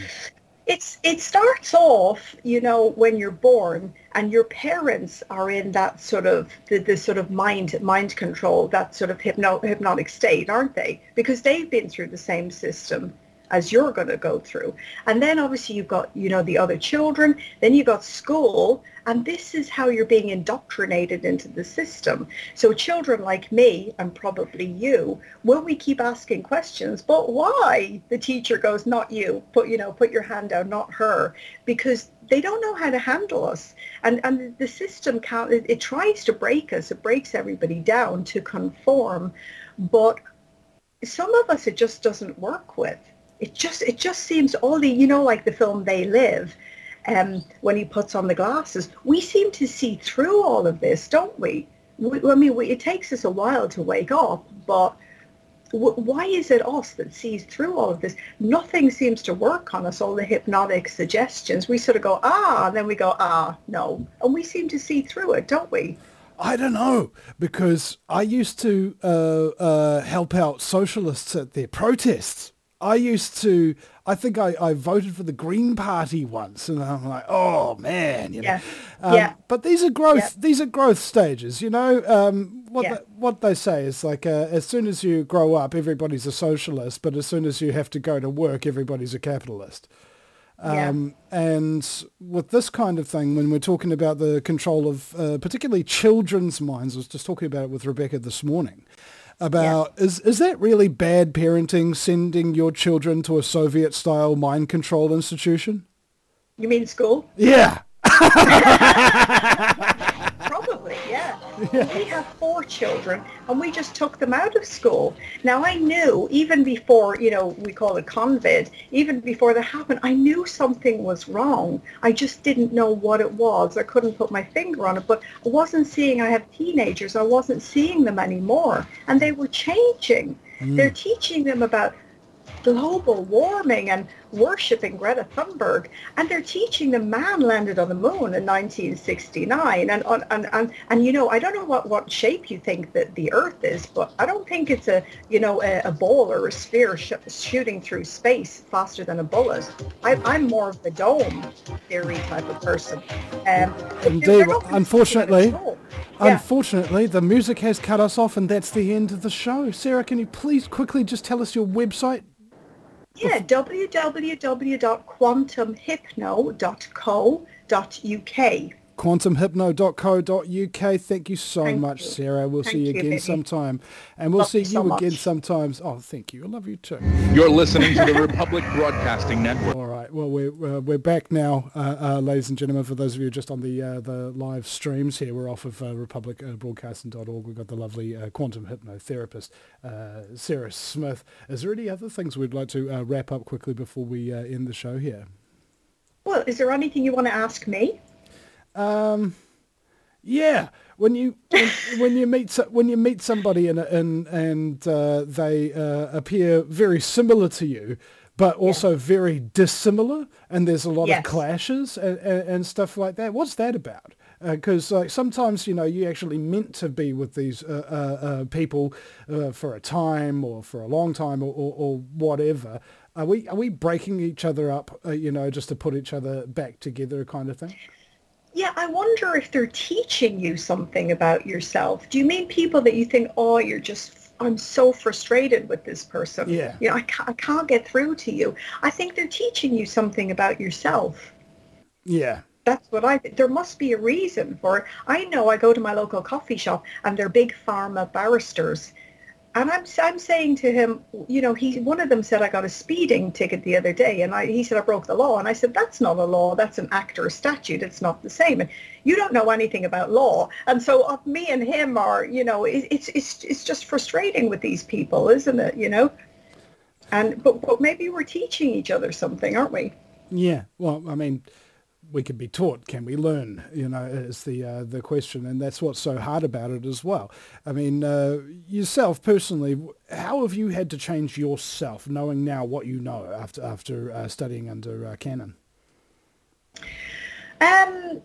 It's it starts off, you know, when you're born and your parents are in that sort of the, the sort of mind mind control, that sort of hypno, hypnotic state, aren't they? Because they've been through the same system as you're going to go through. And then obviously you've got, you know, the other children, then you've got school, and this is how you're being indoctrinated into the system. So children like me, and probably you, will we keep asking questions, but why? The teacher goes, not you, put, you know, put your hand down, not her, because they don't know how to handle us. And and the system, can't, it, it tries to break us, it breaks everybody down to conform, but some of us it just doesn't work with. It just it just seems all the, you know, like the film They Live, um, when he puts on the glasses, we seem to see through all of this, don't we? we I mean, we, it takes us a while to wake up, but w- why is it us that sees through all of this? Nothing seems to work on us, all the hypnotic suggestions. We sort of go, ah, and then we go, ah, no. And we seem to see through it, don't we? I don't know, because I used to uh, uh, help out socialists at their protests. I used to, I think I, I voted for the Green Party once, and I'm like, oh man, you know. Yeah. Um, Yeah. But these are growth, Yeah. these are growth stages, you know. Um, what Yeah. the, what they say is like, uh, as soon as you grow up, everybody's a socialist, but as soon as you have to go to work, everybody's a capitalist. Um, and with this kind of thing, when we're talking about the control of uh, particularly children's minds, I was just talking about it with Rebecca this morning, about is, is that really bad parenting, sending your children to a Soviet-style mind control institution? You mean school? Yeah. Probably, yeah. We have four children, and we just took them out of school. Now, I knew, even before, you know, we call it COVID, even before that happened, I knew something was wrong. I just didn't know what it was. I couldn't put my finger on it, but I wasn't seeing, I have teenagers, I wasn't seeing them anymore, and they were changing. They're teaching them about global warming and worshipping Greta Thunberg, and they're teaching them man landed on the moon in nineteen sixty-nine, and and and, and, and you know, I don't know what, what shape you think that the Earth is, but I don't think it's a, you know, a, a ball or a sphere sh- shooting through space faster than a bullet. I, I'm more of the dome theory type of person. Um, but Indeed. they're not Unfortunately, at all. Yeah. Unfortunately, the music has cut us off, and that's the end of the show. Sarah, can you please quickly just tell us your website? Yeah, w w w dot quantum hypno dot co dot u k. quantum hypno dot co dot u k. Thank you so Thank much, you. Sarah. We'll Thank see you you, again baby. sometime. And we'll Love see you you so again much. sometimes. Oh, thank you. I love you too. You're listening to the Republic Broadcasting Network. All right. Well, we're uh, we're back now, uh, uh, ladies and gentlemen. For those of you just on the uh, the live streams here, we're off of uh, republic broadcasting dot org. We've got the lovely uh, quantum hypnotherapist, uh, Sarah Smith. Is there any other things we'd like to uh, wrap up quickly before we uh, end the show here? Well, is there anything you want to ask me? Um, yeah. When you when, when you meet so- when you meet somebody and and and uh, they uh, appear very similar to you, but also very dissimilar, and there's a lot Yes. of clashes and, and, and stuff like that. What's that about? Because uh, like sometimes, you know, you actually meant to be with these uh, uh, uh, people uh, for a time or for a long time or, or, or whatever. Are we are we breaking each other up, uh, you know, just to put each other back together, kind of thing? Yeah, I wonder if they're teaching you something about yourself. Do you mean people that you think, oh, you're just, I'm so frustrated with this person. Yeah. You know, I can't, I can't get through to you. I think they're teaching you something about yourself. Yeah. That's what I think. There must be a reason for it. I know I go to my local coffee shop and they're big pharma barristers. And I'm I'm saying to him, you know, he one of them said I got a speeding ticket the other day, and I he said I broke the law, and I said that's not a law, that's an act or a statute, it's not the same, and you don't know anything about law, and so uh, me and him are, you know, it, it's it's it's just frustrating with these people, isn't it? You know, and but but maybe we're teaching each other something, aren't we? Yeah. Well, I mean, we can be taught, can we learn, you know, is the uh, the question, and that's what's so hard about it as well. I mean, uh, yourself personally, how have you had to change yourself, knowing now what you know after after uh, studying under uh, Cannon? Um,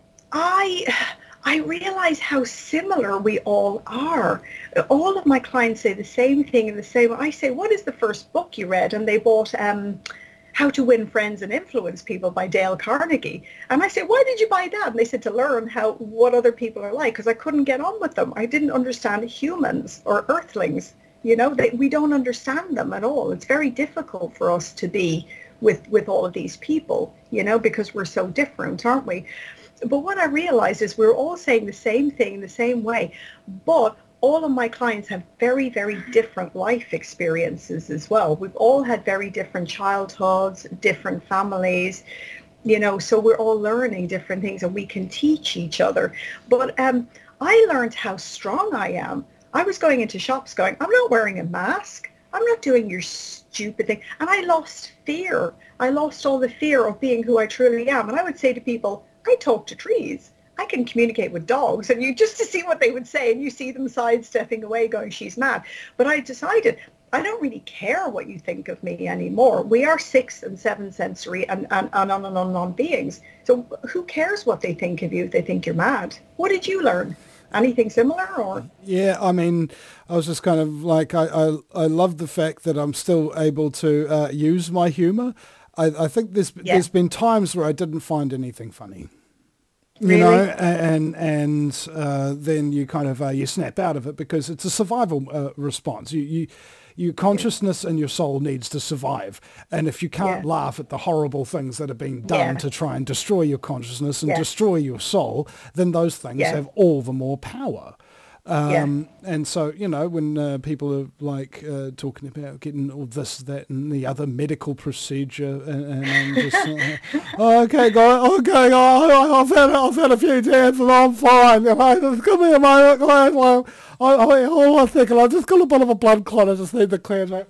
I I realize how similar we all are. All of my clients say the same thing in the same. I say, what is the first book you read? And they bought um. How to Win Friends and Influence People by Dale Carnegie. And I said, why did you buy that? And they said, to learn how what other people are like, because I couldn't get on with them. I didn't understand humans or earthlings. You know, they, we don't understand them at all. It's very difficult for us to be with, with all of these people, you know, because we're so different, aren't we? But what I realized is we're all saying the same thing the same way, but all of my clients have very, very different life experiences as well. We've all had very different childhoods, different families, you know, so we're all learning different things and we can teach each other. But um, I learned how strong I am. I was going into shops going, I'm not wearing a mask. I'm not doing your stupid thing. And I lost fear. I lost all the fear of being who I truly am. And I would say to people, I talk to trees. I can communicate with dogs, and you just to see what they would say, and you see them sidestepping away going, she's mad. But I decided I don't really care what you think of me anymore. We are six and seven sensory and, and, and on and on and on beings. So who cares what they think of you if they think you're mad? What did you learn? Anything similar? Or Yeah, I mean, I was just kind of like, I, I, I love the fact that I'm still able to uh, use my humor. I, I think there's Yeah. there's been times where I didn't find anything funny. You Really? know, and and uh, then you kind of uh, you snap out of it because it's a survival uh, response. You you your consciousness and your soul needs to survive, and if you can't Yeah. laugh at the horrible things that are being done Yeah. to try and destroy your consciousness and Yeah. destroy your soul, then those things Yeah. have all the more power. Um, Yeah. And so, you know, when uh, people are like uh, talking about getting all this, that, and the other medical procedure, and, and I'm just, uh, oh, okay, guys, okay, guys, I've had, I've had a few tests and I'm fine. You know, just give me a moment, guys. Well, I, I, hold on a second, I've just got a bit of a blood clot. I just need to clear that.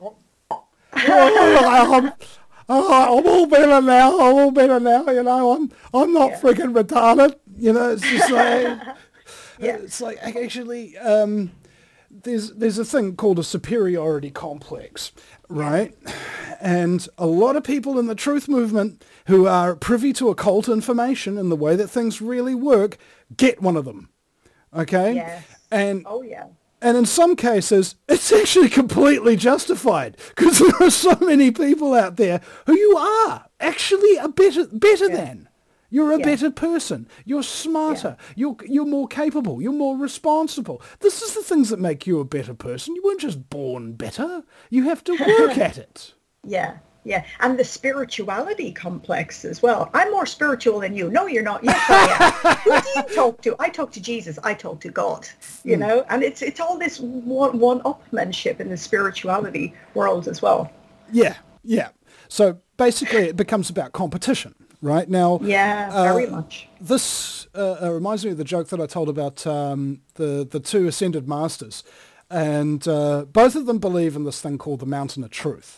I'm, I'm all better now. I'm all better now. You know, I'm, I'm not Yeah. freaking retarded. You know, it's just like. Yeah. It's like actually, um, there's there's a thing called a superiority complex, right? And a lot of people in the truth movement who are privy to occult information and the way that things really work get one of them, okay? Yes. And Oh, yeah. and in some cases, it's actually completely justified because there are so many people out there who you are actually a better better Yeah. than. You're a Yeah. better person. You're smarter. You're you're more capable. You're more responsible. This is the things that make you a better person. You weren't just born better. You have to work at it. Yeah, yeah. And the spirituality complex as well. I'm more spiritual than you. No, you're not. Yes, I am. Who do you talk to? I talk to Jesus. I talk to God, you know? And it's it's all this one, one-upmanship in the spirituality world as well. Yeah, yeah. So basically it becomes about competition. Right now, Yeah, very much. This uh, uh, reminds me of the joke that I told about um, the the two ascended masters, and uh, both of them believe in this thing called the Mountain of Truth,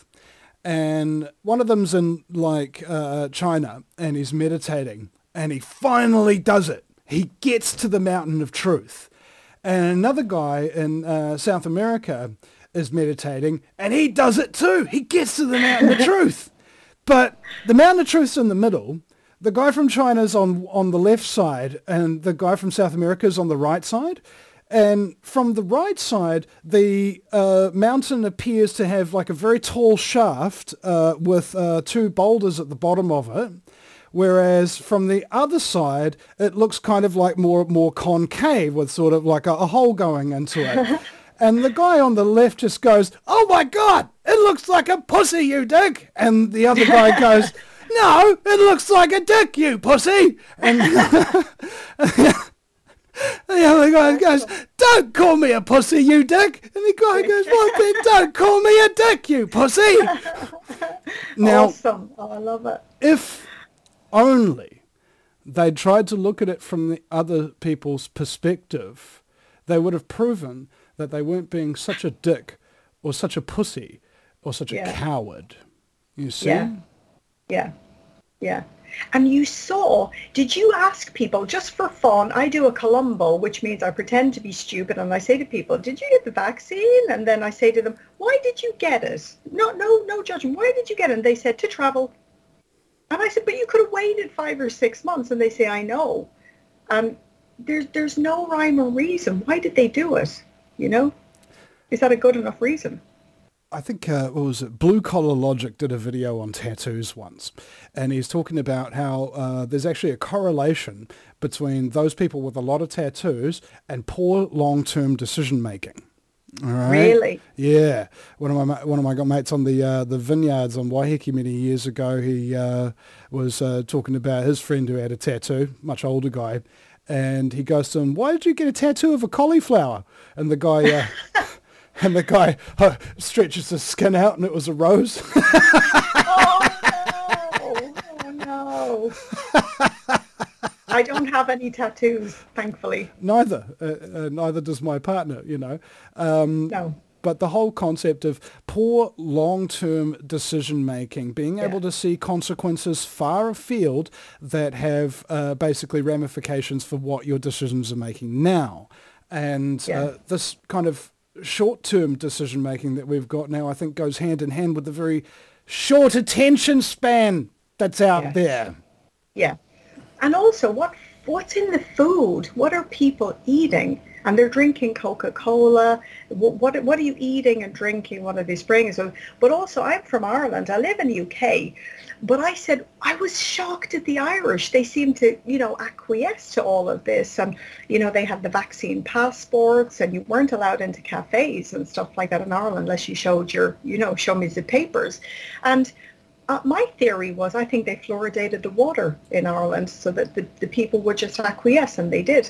and one of them's in like uh, China, and he's meditating, and he finally does it. He gets to the Mountain of Truth, and another guy in uh, South America is meditating, and he does it too. He gets to the Mountain of Truth. But the Mountain of Truth's in the middle. The guy from China's on on the left side, and the guy from South America's on the right side. And from the right side, the uh, mountain appears to have like a very tall shaft uh, with uh, two boulders at the bottom of it. Whereas from the other side, it looks kind of like more more concave with sort of like a, a hole going into it. And the guy on the left just goes, "Oh my God, it looks like a pussy, you dick." And the other guy goes, "No, it looks like a dick, you pussy." And The other guy goes, don't call me a pussy, you dick. And the guy goes, what, then? Don't call me a dick, you pussy. Now, awesome. Oh, I love it. If only they tried to look at it from the other people's perspective, they would have proven that they weren't being such a dick or such a pussy or such Yeah. a coward. You see? Yeah. Yeah. Yeah. And you saw, did you ask people, just for fun, I do a Columbo, which means I pretend to be stupid, and I say to people, did you get the vaccine? And then I say to them, why did you get it? No, no, no judgment. Why did you get it? And they said, to travel. And I said, but you could have waited five or six months. And they say, I know. Um, there's, there's no rhyme or reason. Why did they do it? You know? Is that a good enough reason? I think, uh, what was it, Blue Collar Logic did a video on tattoos once, and he's talking about how uh, there's actually a correlation between those people with a lot of tattoos and poor long-term decision-making. All right? Really? Yeah. One of my one of my mates on the uh, the vineyards on Waiheke many years ago, he uh, was uh, talking about his friend who had a tattoo, much older guy, and he goes to him, why did you get a tattoo of a cauliflower? And the guy... Uh, And the guy uh, stretches his skin out, and it was a rose. Oh, no. Oh, no. I don't have any tattoos, thankfully. Neither. Uh, uh, neither does my partner, you know. Um, No. But the whole concept of poor long-term decision-making, being Yeah. able to see consequences far afield that have uh, basically ramifications for what your decisions are making now. And Yeah. uh, this kind of short-term decision-making that we've got now, I think, goes hand in hand with the very short attention span that's out Yes. there. Yeah. And also, what what's in the food? What are people eating? And they're drinking Coca-Cola. What, what what are you eating and drinking? What are they spraying? So, but also, I'm from Ireland. I live in the U K. But I said, I was shocked at the Irish. They seem to, you know, acquiesce to all of this. And, you know, they had the vaccine passports, and you weren't allowed into cafes and stuff like that in Ireland unless you showed your, you know, show me the papers. And uh, my theory was, I think they fluoridated the water in Ireland so that the, the people would just acquiesce, and they did.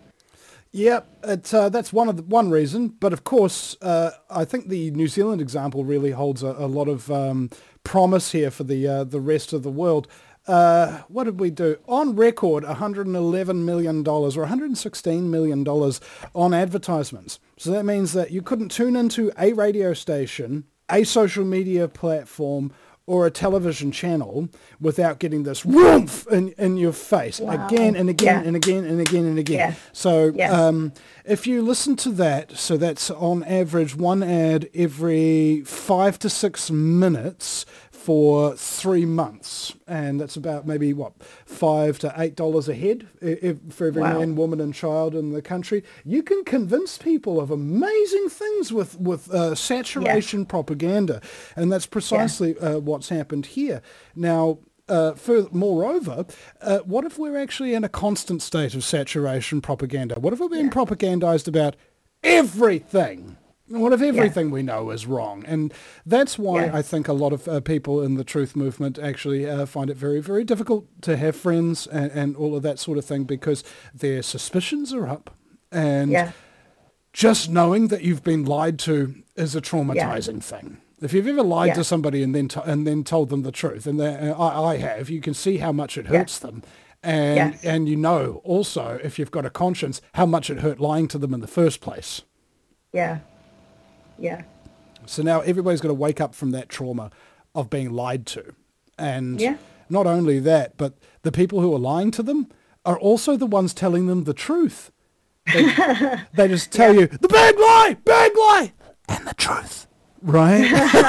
Yeah, it, uh, that's one of the, one reason. But of course, uh, I think the New Zealand example really holds a, a lot of um, promise here for the uh, the rest of the world. Uh, what did we do? On record, one hundred eleven million dollars or one hundred sixteen million dollars on advertisements. So that means that you couldn't tune into a radio station, a social media platform, or a television channel without getting this whoomph in, in your face Wow. again and again Yeah. and again and again and again. Yeah. So Yeah. um, if you listen to that, so that's on average one ad every five to six minutes for three months. And that's about maybe, what, five to eight dollars a head i- if, for every Wow. man, woman and child in the country. You can convince people of amazing things with, with uh, saturation propaganda. And that's precisely uh, what's happened here. Now, uh, further, moreover, uh, what if we're actually in a constant state of saturation propaganda? What if we're being Yeah. propagandized about everything? What if everything we know is wrong? And that's why Yeah. I think a lot of uh, people in the truth movement actually uh, find it very, very difficult to have friends and, and all of that sort of thing, because their suspicions are up. And Yeah. just knowing that you've been lied to is a traumatizing thing. If you've ever lied Yeah. to somebody and then to, and then told them the truth, and they, uh, I, I have, you can see how much it hurts them. And Yes. and you know also, if you've got a conscience, how much it hurt lying to them in the first place. Yeah. Yeah. So now everybody's got to wake up from that trauma of being lied to. And Yeah. not only that, but the people who are lying to them are also the ones telling them the truth. They, they just tell you, the big lie, big lie, and the truth. Right?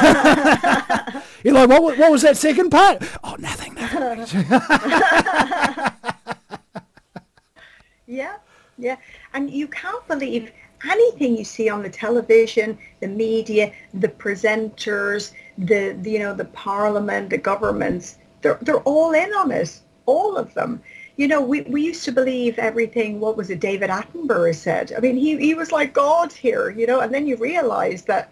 You're like, what, wa- what was that second part? Oh, nothing, nothing. Yeah, yeah. And you can't believe anything you see on the television, the media, the presenters, the, the you know, the parliament, the governments, they're, they're all in on it, all of them. You know, we, we used to believe everything, what was it, David Attenborough said. I mean, he, he was like God here, you know, and then you realize that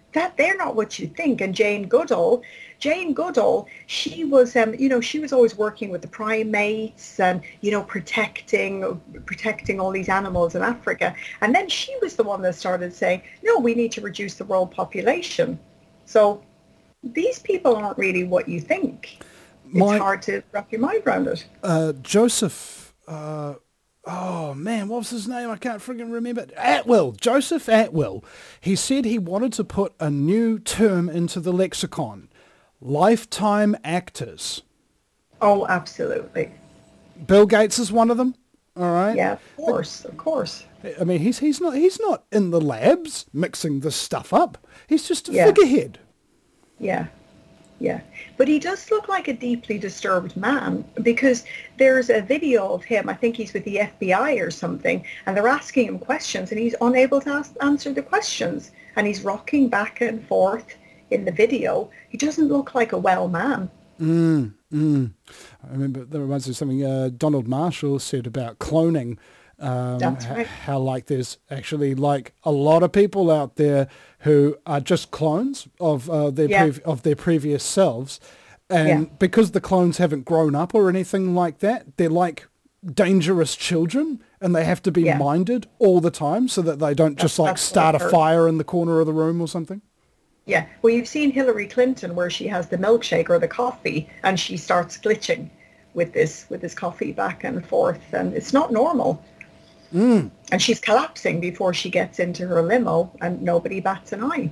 that they're not what you think. And Jane Goodall, Jane Goodall, she was, um, you know, she was always working with the primates and, you know, protecting, protecting all these animals in Africa. And then she was the one that started saying, no, we need to reduce the world population. So these people aren't really what you think. It's My, hard to wrap your mind around it. Uh, Joseph, uh, oh man, what was his name? I can't friggin' remember. Atwill, Joseph Atwill. He said he wanted to put a new term into the lexicon. Lifetime actors. Oh, absolutely. Bill Gates is one of them. All right. Yeah, of course, of course. I mean, he's he's not he's not in the labs mixing this stuff up. He's just a Yeah. figurehead. Yeah, yeah. But he does look like a deeply disturbed man, because there's a video of him, I think he's with the F B I or something, and they're asking him questions and he's unable to ask, answer the questions. And he's rocking back and forth in the video. He doesn't look like a well man. Mm, mm. I remember that reminds me of something uh, Donald Marshall said about cloning. Um, That's h- right. How like there's actually like a lot of people out there who are just clones of uh, their Yeah. prev- of their previous selves, and Yeah. because the clones haven't grown up or anything like that, they're like dangerous children, and they have to be Yeah. minded all the time so that they don't just That's- like that's what start a I've heard. fire in the corner of the room or something. Yeah, well, you've seen Hillary Clinton where she has the milkshake or the coffee and she starts glitching with this with this coffee back and forth, and it's not normal. Mm. And she's collapsing before she gets into her limo, and nobody bats an eye.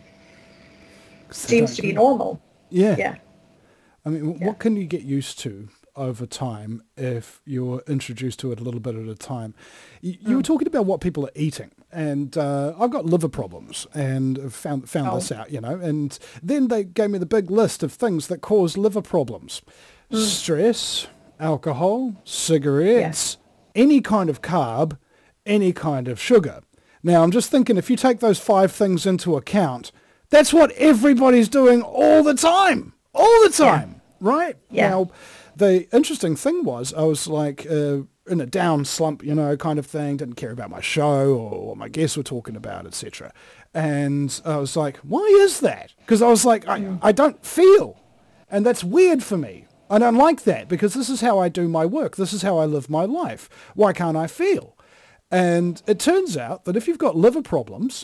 Seems to be normal. Yeah. Yeah. I mean, w Yeah. what can you get used to over time if you're introduced to it a little bit at a time? You, you were talking about what people are eating, and uh, I've got liver problems, and have found found Oh. this out, you know. And then they gave me the big list of things that cause liver problems: stress, alcohol, cigarettes, any kind of carb, any kind of sugar. Now, I'm just thinking, if you take those five things into account, that's what everybody's doing all the time. All the time, right? Yeah. Now, the interesting thing was I was like uh, in a down slump, you know, kind of thing, didn't care about my show or what my guests were talking about, et cetera. And I was like, why is that? Because I was like, I, I don't feel. And that's weird for me. I don't like that because this is how I do my work. This is how I live my life. Why can't I feel? And it turns out that if you've got liver problems,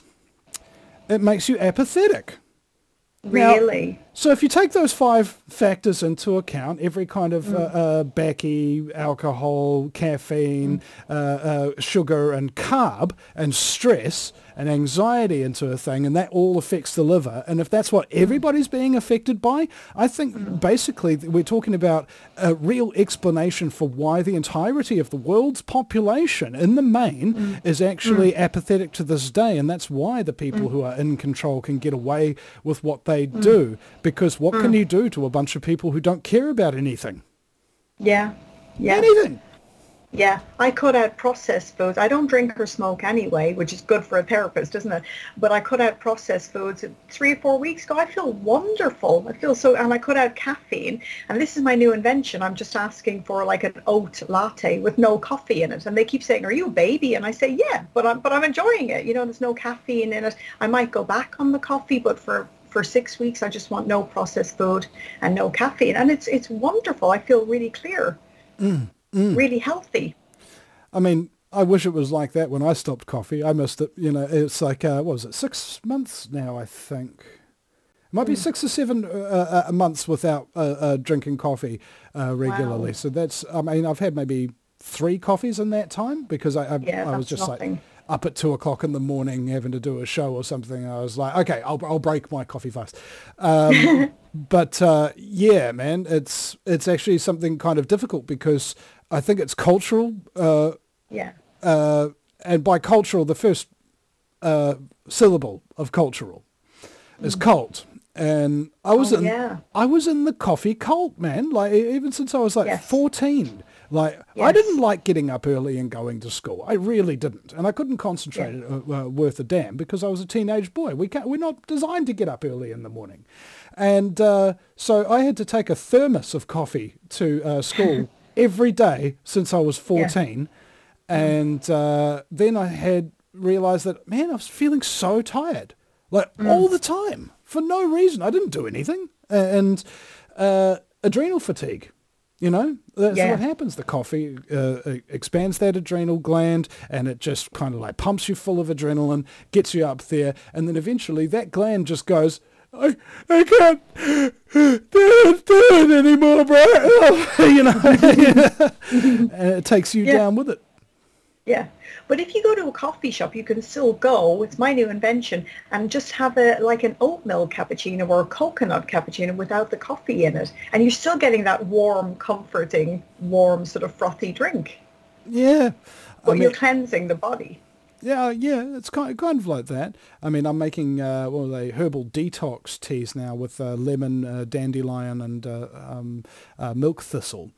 it makes you apathetic. Now, Really? so if you take those five factors into account, every kind of uh, uh, Becky, alcohol, caffeine, uh, uh, sugar and carb and stress and anxiety into a thing, and that all affects the liver, and if that's what everybody's being affected by, I think basically we're talking about a real explanation for why the entirety of the world's population in the main is actually apathetic to this day, and that's why the people who are in control can get away with what they do, because what can you do to a bunch of people who don't care about anything? Yeah. Yeah. Anything. Yeah, I cut out processed foods. I don't drink or smoke anyway, which is good for a therapist, isn't it? But I cut out processed foods three or four weeks ago. I feel wonderful. I feel so, and I cut out caffeine. And this is my new invention. I'm just asking for like an oat latte with no coffee in it. And they keep saying, "Are you a baby?" And I say, "Yeah, but I'm but I'm enjoying it. You know, there's no caffeine in it. I might go back on the coffee, but for for six weeks, I just want no processed food and no caffeine, and it's it's wonderful. I feel really clear." Mm. Mm. Really healthy. I mean, I wish it was like that when I stopped coffee. I missed it. You know, it's like, uh, what was it, six months now, I think. It might be Mm. six or seven uh, uh, months without uh, uh, drinking coffee uh, regularly. Wow. So that's, I mean, I've had maybe three coffees in that time because I, I, Yeah, I was that's just nothing. like up at two o'clock in the morning having to do a show or something. I was like, okay, I'll, I'll break my coffee fast. Um, but uh, yeah, man, it's, it's actually something kind of difficult because I think it's cultural, uh, Yeah. uh, and by cultural, the first uh, syllable of cultural is cult. And I was Oh, in, yeah. I was in the coffee cult, man. Like e- even since I was like Yes. fourteen. Like I Yes. didn't like getting up early and going to school. I really didn't, and I couldn't concentrate uh, uh, worth a damn because I was a teenage boy. We can't, we're not designed to get up early in the morning, and uh, so I had to take a thermos of coffee to uh, school every day since I was fourteen, and uh, then I had realized that man, I was feeling so tired. like Mm. all the time for no reason. I didn't do anything. And uh, adrenal fatigue. You know, that's Yeah. what happens. The coffee uh, expands that adrenal gland, and it just kind of like pumps you full of adrenaline, gets you up there, and then eventually that gland just goes, I, I can't do it, do it anymore, bro. You know, and it takes you Yeah. down with it. Yeah, but if you go to a coffee shop, you can still go. It's my new invention, and just have a like an oat milk cappuccino or a coconut cappuccino without the coffee in it, and you're still getting that warm, comforting, warm sort of frothy drink. Yeah. But I mean, you're cleansing the body. Yeah, yeah, it's kind kind of like that. I mean, I'm making uh, what are they herbal detox teas now with uh, lemon, uh, dandelion, and uh, um, uh, milk thistle.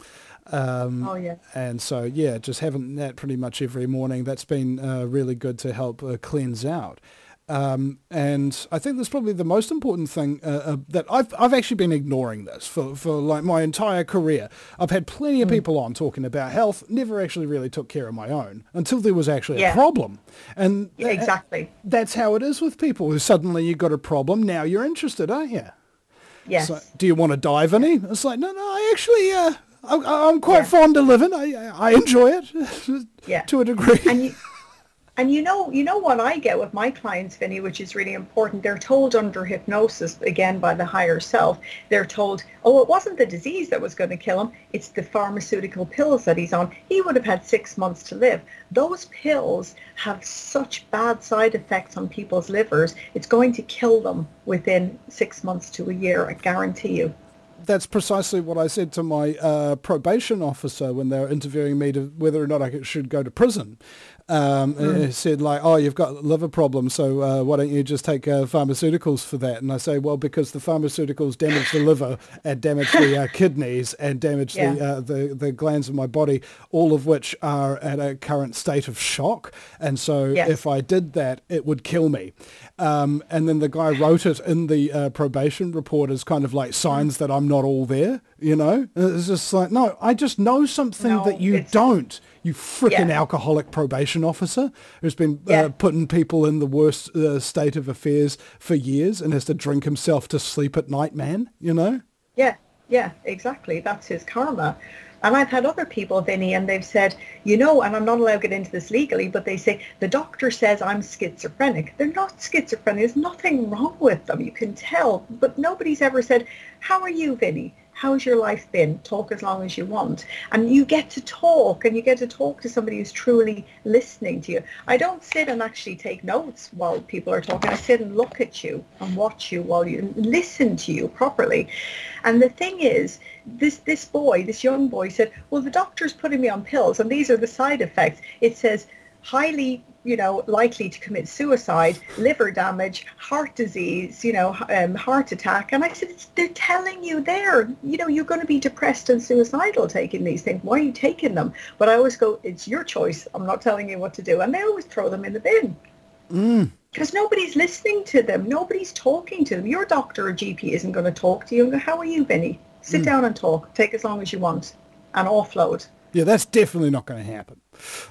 Um, Oh yeah. and so, yeah, just having that pretty much every morning. That's been uh, really good to help uh, cleanse out. Um, and I think that's probably the most important thing uh, uh, that I've I've actually been ignoring this for, for like my entire career. I've had plenty of people on talking about health, never actually really took care of my own until there was actually Yeah. a problem. And Yeah, tha- exactly. that's how it is with people. Who suddenly you got a problem, now you're interested, aren't you? Yes. So, do you want to dive in? it? It's like, no, no, I actually, uh, I, I'm quite Yeah. fond of living. I, I enjoy it Yeah. to a degree. And you, and you know, you know what I get with my clients, Vinny, which is really important. They're told under hypnosis, again by the higher self, they're told, oh, it wasn't the disease that was going to kill him. It's the pharmaceutical pills that he's on. He would have had six months to live. Those pills have such bad side effects on people's livers. It's going to kill them within six months to a year. I guarantee you. That's precisely what I said to my uh, probation officer when they were interviewing me to whether or not I could, should go to prison. Um, Mm. He said, like, oh, you've got liver problems, so uh, why don't you just take uh, pharmaceuticals for that? And I say, well, because the pharmaceuticals damage the liver and damage the uh, kidneys and damage the, Yeah. uh, the the glands of my body, all of which are at a current state of shock. And so Yes. if I did that, it would kill me. Um, and then the guy wrote it in the uh, probation report as kind of like signs that I'm not all there, you know? And it's just like, no, I just know something No, that you it's- don't. You frickin' Yeah. alcoholic probation officer who's been Yeah. uh, putting people in the worst uh, state of affairs for years and has to drink himself to sleep at night, man, you know? Yeah, yeah, exactly. That's his karma. And I've had other people, Vinny, and they've said, you know, and I'm not allowed to get into this legally, but they say, the doctor says I'm schizophrenic. They're not schizophrenic. There's nothing wrong with them. You can tell. But nobody's ever said, how are you, Vinny? How's your life been? Talk as long as you want. And you get to talk, and you get to talk to somebody who's truly listening to you. I don't sit and actually take notes while people are talking. I sit and look at you and watch you while you and listen to you properly. And the thing is, this this boy, this young boy said, well, the doctor's putting me on pills, and these are the side effects. It says highly, you know, likely to commit suicide, liver damage, heart disease, you know, um, heart attack. And I said, it's, they're telling you there, you know, you're going to be depressed and suicidal taking these things. Why are you taking them? But I always go, it's your choice. I'm not telling you what to do. And they always throw them in the bin. Mm. Because nobody's listening to them. Nobody's talking to them. Your doctor or G P isn't going to talk to you and go, how are you, Vinny? Sit down and talk. Take as long as you want. And offload. Yeah, that's definitely not going to happen.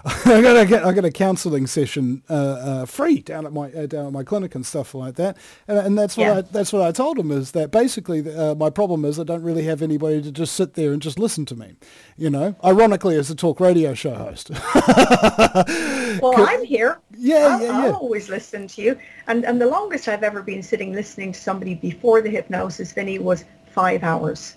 I got to get I got a counselling session uh, uh, free down at my uh, down at my clinic and stuff like that, and, and that's what Yeah. I that's what I told him is that basically uh, my problem is I don't really have anybody to just sit there and just listen to me, you know. Ironically, as a talk radio show host. Well, I'm here. Yeah, I'll, yeah, I'll yeah. always listen to you. And and the longest I've ever been sitting listening to somebody before the hypnosis, Vinny, was five hours.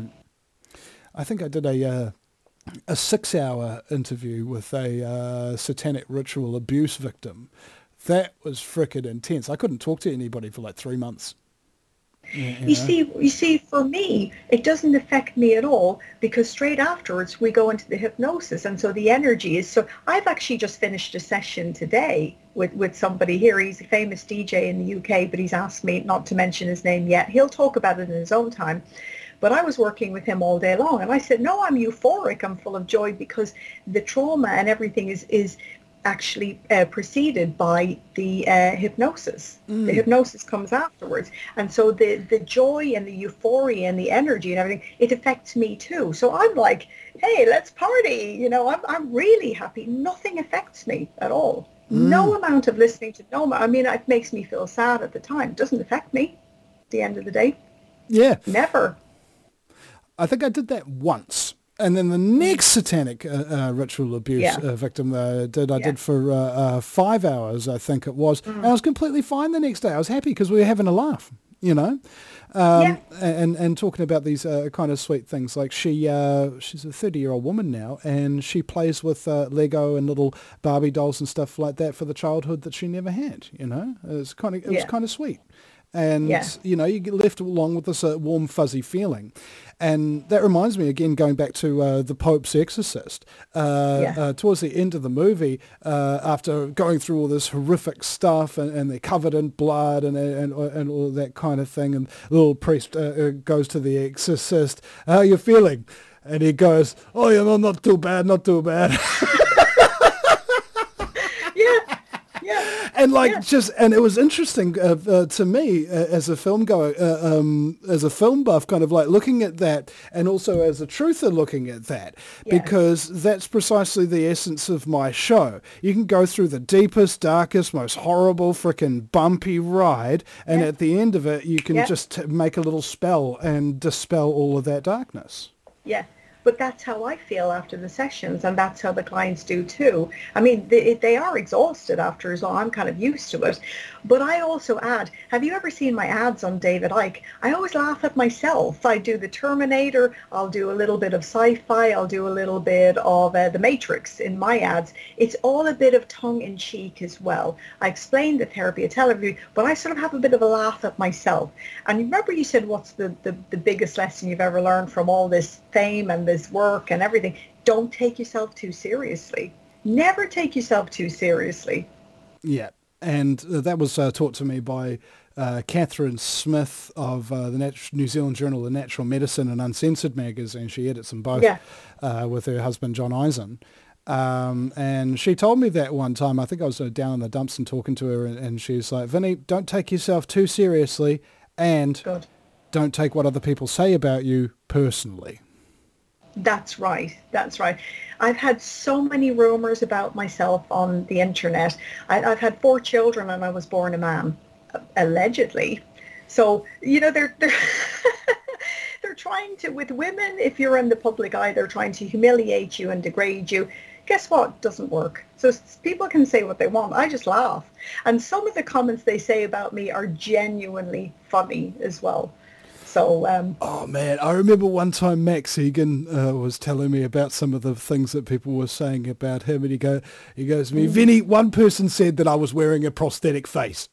I think I did a uh, a six-hour interview with a uh, satanic ritual abuse victim. That was frickin' intense. I couldn't talk to anybody for like three months. You see, you see, for me, it doesn't affect me at all because straight afterwards we go into the hypnosis, and so the energy is so. I've actually just finished a session today with with somebody here. He's a famous D J in the U K, but he's asked me not to mention his name yet. He'll talk about it in his own time. But I was working with him all day long, and I said, no, I'm euphoric. I'm full of joy because the trauma and everything is is actually uh, preceded by the uh, hypnosis. Mm. The hypnosis comes afterwards. And so the, the joy and the euphoria and the energy and everything, it affects me too. So I'm like, hey, let's party. You know, I'm, I'm really happy. Nothing affects me at all. No amount of listening to no, I mean, it makes me feel sad at the time. It doesn't affect me at the end of the day. Yeah. Never. I think I did that once. And then the next satanic uh, uh, ritual abuse Yeah. uh, victim uh, did I Yeah. did for uh, uh, five hours, I think it was. Mm. And I was completely fine the next day. I was happy because we were having a laugh, you know. Um, Yeah. and, and talking about these uh, kind of sweet things. Like she, uh, she's a thirty-year-old woman now, and she plays with uh, Lego and little Barbie dolls and stuff like that for the childhood that she never had, you know. It was kind of, it was Yeah. kind of sweet. And, Yeah. you know, you get left along with this uh, warm, fuzzy feeling. And that reminds me, again, going back to uh, the Pope's Exorcist, uh, Yeah. uh, towards the end of the movie, uh, after going through all this horrific stuff and, and they're covered in blood and, and and all that kind of thing, and the little priest uh, uh, goes to the exorcist, how are you feeling? And he goes, oh, you know, not too bad, not too bad. Yeah. Yeah. And like Yeah. just, and it was interesting uh, uh, to me uh, as a film goer, uh, um, as a film buff, kind of like looking at that, and also as a truther looking at that, Yeah. because that's precisely the essence of my show. You can go through the deepest, darkest, most horrible, frickin' bumpy ride, and Yeah. at the end of it, you can Yeah. just t- make a little spell and dispel all of that darkness. Yeah, but that's how I feel after the sessions, and that's how the clients do too. I mean, they, they are exhausted after, so I'm kind of used to it. But I also add, have you ever seen my ads on David Icke? I always laugh at myself. I do the Terminator, I'll do a little bit of sci-fi, I'll do a little bit of uh, the Matrix in my ads. It's all a bit of tongue-in-cheek as well. I explain the therapy, I tell everybody, but I sort of have a bit of a laugh at myself. And remember you said, what's the, the, the biggest lesson you've ever learned from all this fame and this work and everything? Don't take yourself too seriously. Never take yourself too seriously. Yeah. And uh, that was uh, taught to me by uh, Catherine Smith of uh, the Nat- New Zealand Journal of Natural Medicine and Uncensored magazine. She edits them both Yeah. uh, with her husband, John Eisen. Um, and she told me that one time. I think I was uh, down in the dumps and talking to her, and, and she's like, Vinny, don't take yourself too seriously, and Good. don't take what other people say about you personally. That's right. That's right. I've had so many rumors about myself on the internet. I, I've had four children and I was born a man, allegedly. So, you know, they're they're they're trying to, with women, if you're in the public eye, they're trying to humiliate you and degrade you. Guess what? Doesn't work. So s- people can say what they want. I just laugh. And some of the comments they say about me are genuinely funny as well. So, um, Oh man, I remember one time Max Egan uh, was telling me about some of the things that people were saying about him, and he go, he goes to me, Vinny, one person said that I was wearing a prosthetic face.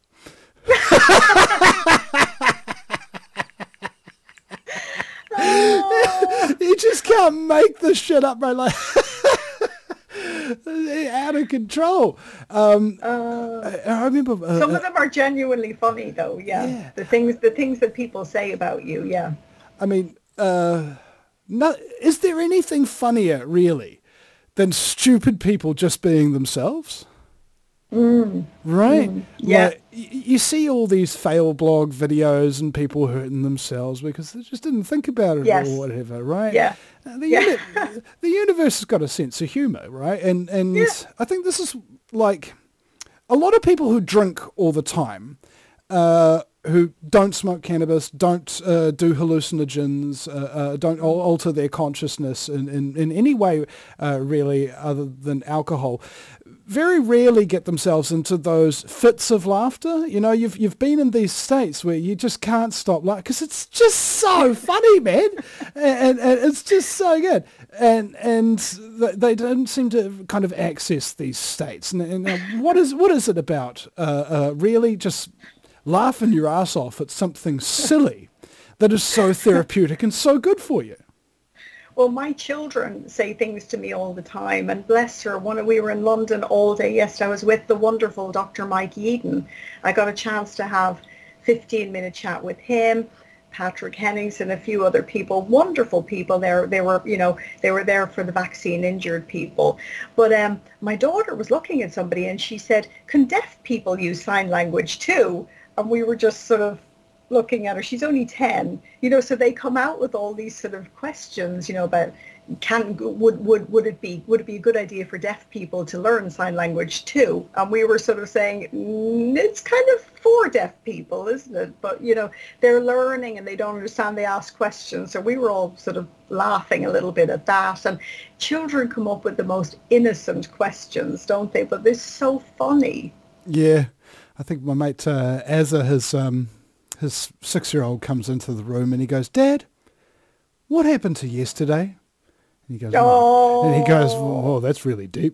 You just can't make this shit up, bro. Like, out of control. Um, uh, I, I remember. Uh, some of them are genuinely funny, though. Yeah. Yeah. the things the things that people say about you. Yeah. I mean, uh, no, is there anything funnier, really, than stupid people just being themselves? Mm. Right? yeah. Like, y- you see all these fail blog videos and people hurting themselves because they just didn't think about it Yes. or whatever, right? Yeah. Uh, The, Yeah. uni- the universe has got a sense of humor, right? And and Yeah. I think this is like a lot of people who drink all the time, uh, who don't smoke cannabis, don't uh, do hallucinogens, uh, uh, don't al- alter their consciousness in, in, in any way uh, really other than alcohol, very rarely get themselves into those fits of laughter. You know, you've you've been in these states where you just can't stop laughing because it's just so funny, man, and, and it's just so good. And and th- they don't seem to kind of access these states. And, and uh, what is what is it about? Uh, uh, really, just laughing your ass off at something silly that is so therapeutic and so good for you. Well, my children say things to me all the time, and bless her, when we were in London all day yesterday, I was with the wonderful Doctor Mike Eden. I got a chance to have fifteen minute chat with him, Patrick Hennings, and a few other people, wonderful people there. They were, you know, they were there for the vaccine injured people. But um, my daughter was looking at somebody and she said, can deaf people use sign language too? And we were just sort of looking at her. She's only ten, you know, so they come out with all these sort of questions, you know, about can would would would it be would it be a good idea for deaf people to learn sign language too? And we were sort of saying mm, it's kind of for deaf people, isn't it? But you know, they're learning and they don't understand. They ask questions, so we were all sort of laughing a little bit at that. And children come up with the most innocent questions, don't they? But they're so funny. Yeah, I think my mate uh, Azza, his um, his six-year-old comes into the room and he goes, "Dad, what happened to yesterday?" And he goes, oh. and he goes, "Oh, that's really deep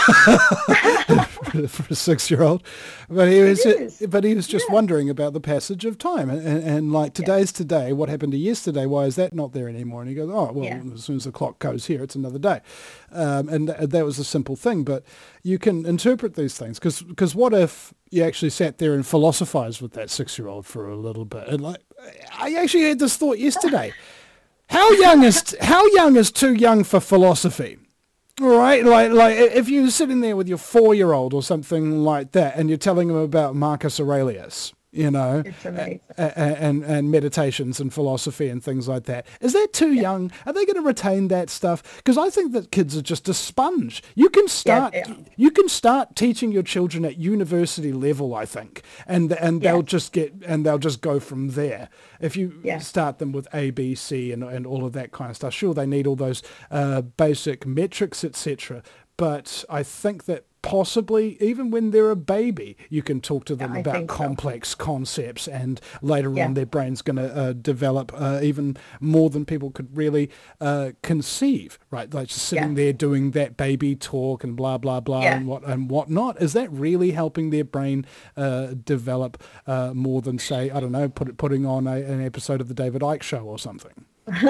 for a six-year-old." But he was, just, but he was just yeah. wondering about the passage of time, and, and, and like today's yeah. today. What happened to yesterday? Why is that not there anymore? And he goes, "Oh, well, yeah. as soon as the clock goes here, it's another day," um, and th- that was a simple thing. But you can interpret these things because because what if you actually sat there and philosophized with that six-year-old for a little bit? And like, I actually had this thought yesterday. How young is how young is too young for philosophy? All right, like like if you're sitting there with your four-year-old or something like that, and you're telling them about Marcus Aurelius, you know, it's amazing. And, and and meditations and philosophy and things like that. Is that too yeah. young? Are they going to retain that stuff? Because I think that kids are just a sponge. You can start yeah, you can start teaching your children at university level, I think, and and they'll yeah. just get and they'll just go from there. If you yeah. start them with A, B, C, and and all of that kind of stuff, sure, they need all those uh, basic metrics, et cetera. But I think that possibly even when they're a baby, you can talk to them yeah, about complex so. concepts, and later yeah. on their brain's going to uh, develop uh, even more than people could really uh, conceive, right? Like just sitting yeah. there doing that baby talk and blah, blah, blah yeah. and what and whatnot. Is that really helping their brain uh, develop uh, more than, say, I don't know, put, putting on a, an episode of the David Icke Show or something?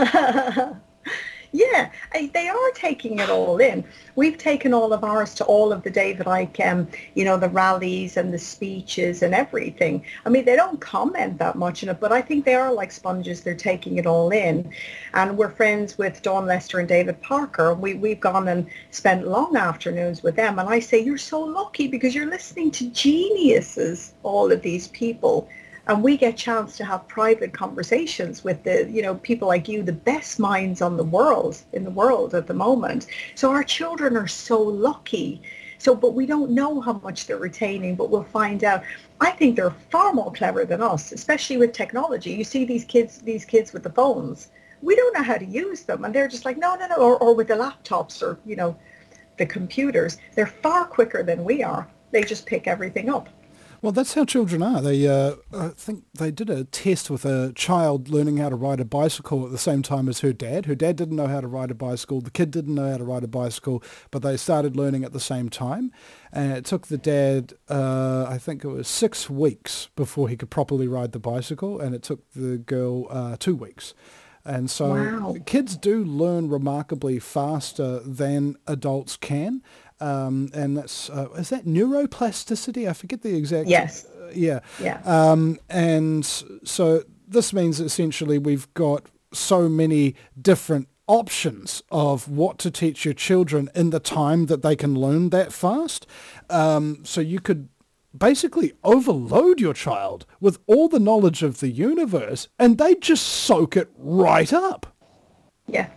Yeah, they are taking it all in. We've taken all of ours to all of the David Icke, um, you know, the rallies and the speeches and everything. I mean, they don't comment that much in it, but I think they are like sponges. They're taking it all in. And we're friends with Dawn Lester and David Parker. We, we've gone and spent long afternoons with them. And I say, you're so lucky because you're listening to geniuses, all of these people. And we get a chance to have private conversations with the, you know, people like you, the best minds on the world, in the world at the moment. So our children are so lucky. So, but we don't know how much they're retaining, but we'll find out. I think they're far more clever than us, especially with technology. You see these kids, these kids with the phones. We don't know how to use them. And they're just like, no, no, no. Or, or with the laptops or, you know, the computers. They're far quicker than we are. They just pick everything up. Well, that's how children are. They, uh, I think they did a test with a child learning how to ride a bicycle at the same time as her dad. Her dad didn't know how to ride a bicycle. The kid didn't know how to ride a bicycle, but they started learning at the same time. And it took the dad, uh, I think it was six weeks before he could properly ride the bicycle, and it took the girl uh, two weeks. And so wow. kids do learn remarkably faster than adults can. Um, and that's, uh, is that neuroplasticity? I forget the exact. Yes. Uh, yeah. Yeah. Um, and so this means essentially we've got so many different options of what to teach your children in the time that they can learn that fast. Um, so you could basically overload your child with all the knowledge of the universe and they just soak it right up. Yeah.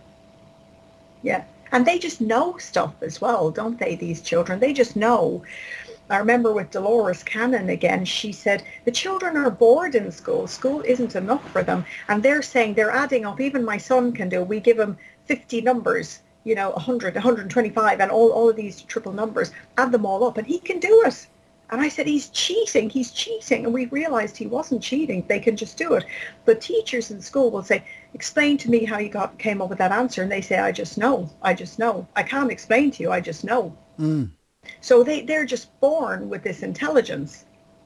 Yeah. And they just know stuff as well, don't they, these children? They just know. I remember with Dolores Cannon again, she said, the children are bored in school. School isn't enough for them. And they're saying they're adding up. Even my son can do. We give him fifty numbers, you know, one hundred, one hundred twenty-five, and all, all of these triple numbers, add them all up. And he can do it. And I said, he's cheating, he's cheating. And we realized he wasn't cheating. They can just do it. But teachers in school will say, explain to me how you got came up with that answer. And they say, I just know. I just know. I can't explain to you. I just know. Mm. So they, they're just born with this intelligence.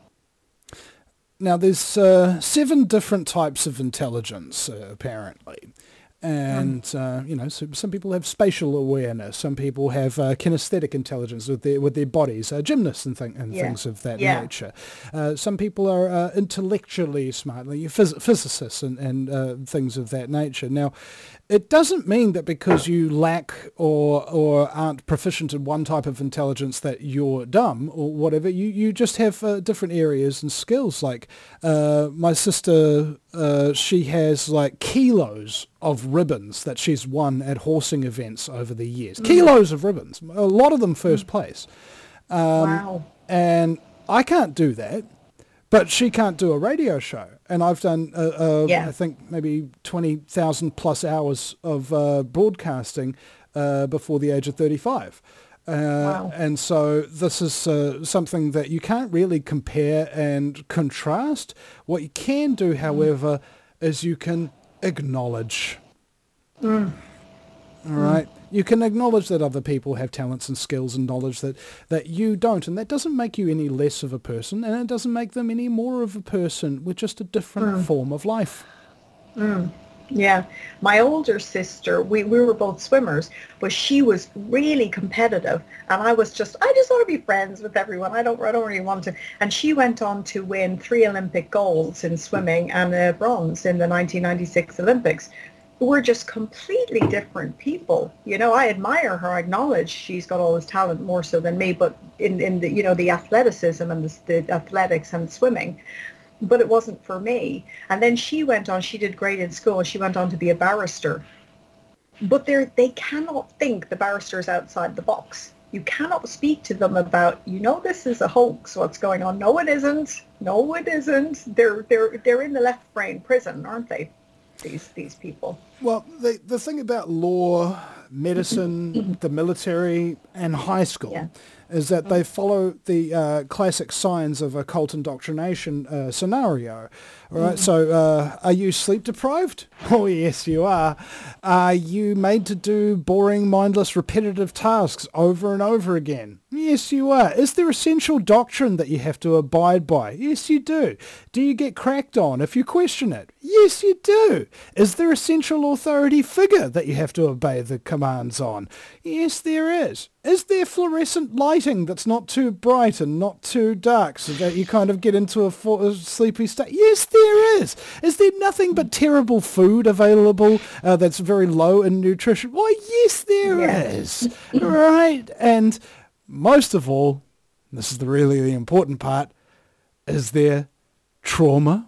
Now, there's uh, seven different types of intelligence, uh, apparently. And, uh, you know, so some people have spatial awareness. Some people have uh, kinesthetic intelligence with their with their bodies, uh, gymnasts and, thing, and yeah. things of that yeah. nature. Uh, some people are uh, intellectually smart, like phys- physicists and, and uh, things of that nature. Now, it doesn't mean that because you lack or or aren't proficient in one type of intelligence that you're dumb or whatever. You, you just have uh, different areas and skills. Like uh, my sister uh, she has like kilos of ribbons that she's won at horsing events over the years. Mm. Kilos of ribbons, a lot of them first mm. place. Um, wow. And I can't do that, but she can't do a radio show. And I've done, uh, uh, yeah. I think, maybe twenty thousand plus hours of uh, broadcasting uh, before the age of thirty-five. Uh, wow. And so this is uh, something that you can't really compare and contrast. What you can do, however, mm. is you can acknowledge. Mm. All right? Mm. You can acknowledge that other people have talents and skills and knowledge that, that you don't. And that doesn't make you any less of a person, and it doesn't make them any more of a person with just a different mm. form of life. Mm. Yeah, my older sister, we, we were both swimmers, but she was really competitive, and I was just, I just want to be friends with everyone. I don't, I don't really want to. And she went on to win three Olympic golds in swimming and a bronze in the nineteen ninety-six Olympics. We're just completely different people. You know, I admire her. I acknowledge she's got all this talent more so than me, but in, in the, you know, the athleticism and the, the athletics and swimming. But it wasn't for me. And then she went on, she did great in school, she went on to be a barrister. But they they cannot think the barrister's outside the box. You cannot speak to them about, you know, this is a hoax, what's going on. No, it isn't. No, it isn't. They're they're they're in the left brain prison, aren't they? These these people. Well, the the thing about law, medicine, the military, and high school yeah. is that they follow the uh, classic signs of a cult indoctrination uh, scenario. All right, mm. so uh, are you sleep deprived? Oh, yes, you are. Are you made to do boring, mindless, repetitive tasks over and over again? Yes, you are. Is there essential doctrine that you have to abide by? Yes, you do. Do you get cracked on if you question it? Yes, you do. Is there essential authority figure that you have to obey the commands on? Yes, there is. Is there fluorescent lighting that's not too bright and not too dark so that you kind of get into a, for- a sleepy state? Yes, there is. Is there nothing but terrible food available uh, that's very low in nutrition? Why, yes, there yeah. is. Right? And most of all, this is the really the important part, is there trauma?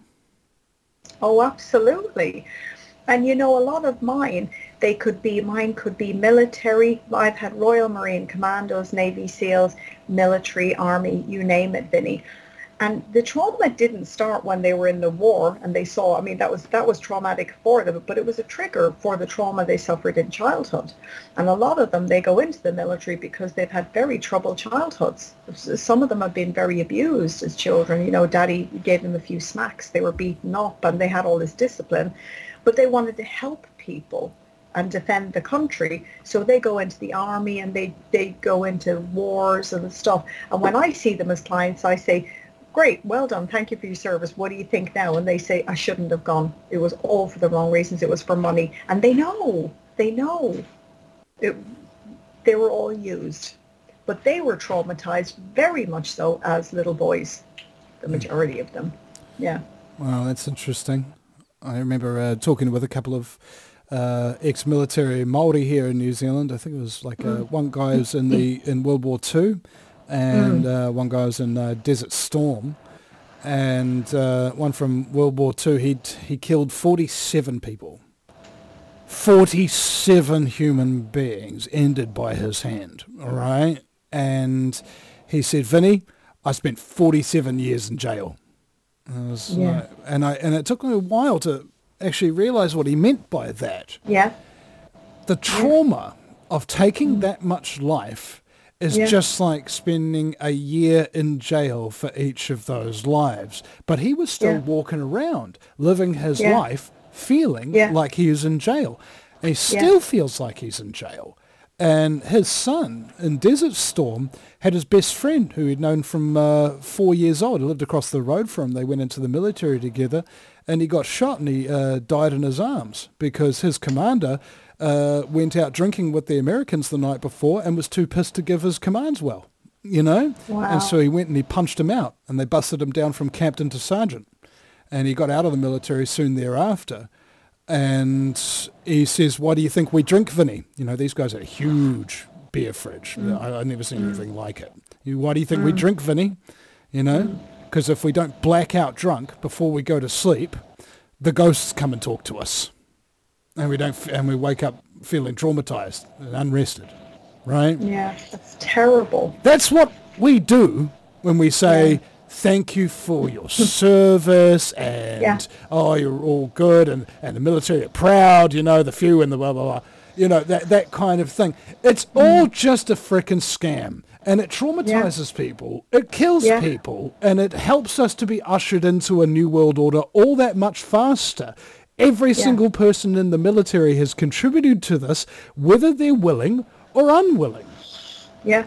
Oh, absolutely. And you know, a lot of mine, they could be, mine could be military. I've had Royal Marine Commandos, Navy SEALs, military, army, you name it, Vinny. And the trauma didn't start when they were in the war and they saw, I mean, that was that was traumatic for them, but it was a trigger for the trauma they suffered in childhood. And a lot of them, they go into the military because they've had very troubled childhoods. Some of them have been very abused as children. You know, daddy gave them a few smacks, they were beaten up and they had all this discipline, but they wanted to help people and defend the country. So they go into the army and they, they go into wars and stuff. And when I see them as clients, I say, great, well done, thank you for your service. What do you think now? And they say, I shouldn't have gone. It was all for the wrong reasons. It was for money. And they know, they know. It, they were all used. But they were traumatized very much so as little boys, the majority of them. Yeah. Wow, that's interesting. I remember uh, talking with a couple of uh, ex-military Māori here in New Zealand. I think it was like uh, one guy was in the in World War Two. And mm. uh, one guy was in uh, Desert Storm, and uh, one from World War Two, he he killed forty-seven people. forty-seven human beings ended by his hand, all right? And he said, Vinny, I spent forty-seven years in jail. And, I was, yeah. uh, and, I, and it took me a while to actually realize what he meant by that. Yeah. The trauma yeah. of taking mm. that much life is yeah. just like spending a year in jail for each of those lives. But he was still yeah. walking around, living his yeah. life, feeling yeah. like he is in jail. And he still yeah. feels like he's in jail. And his son, in Desert Storm, had his best friend who he'd known from uh, four years old. He lived across the road from him. They went into the military together, and he got shot and he uh, died in his arms because his commander Uh, went out drinking with the Americans the night before and was too pissed to give his commands well, you know? Wow. And so he went and he punched him out, and they busted him down from captain to sergeant. And he got out of the military soon thereafter. And he says, why do you think we drink, Vinny? You know, these guys are a huge beer fridge. Mm. I, I've never seen mm. anything like it. Why do you think mm. we drink, Vinny? You know? Because mm. if we don't black out drunk before we go to sleep, the ghosts come and talk to us, and we don't, f- and we wake up feeling traumatized and unrested, right? Yeah, that's terrible. That's what we do when we say, Yeah. thank you for your service, and, Yeah. oh, you're all good, and, and the military are proud, you know, the few and the blah, blah, blah. You know, that, that kind of thing. It's all just a frickin' scam. And it traumatizes people. It kills Yeah. people. And it helps us to be ushered into a new world order all that much faster. Every Yeah. single person in the military has contributed to this, whether they're willing or unwilling. Yeah.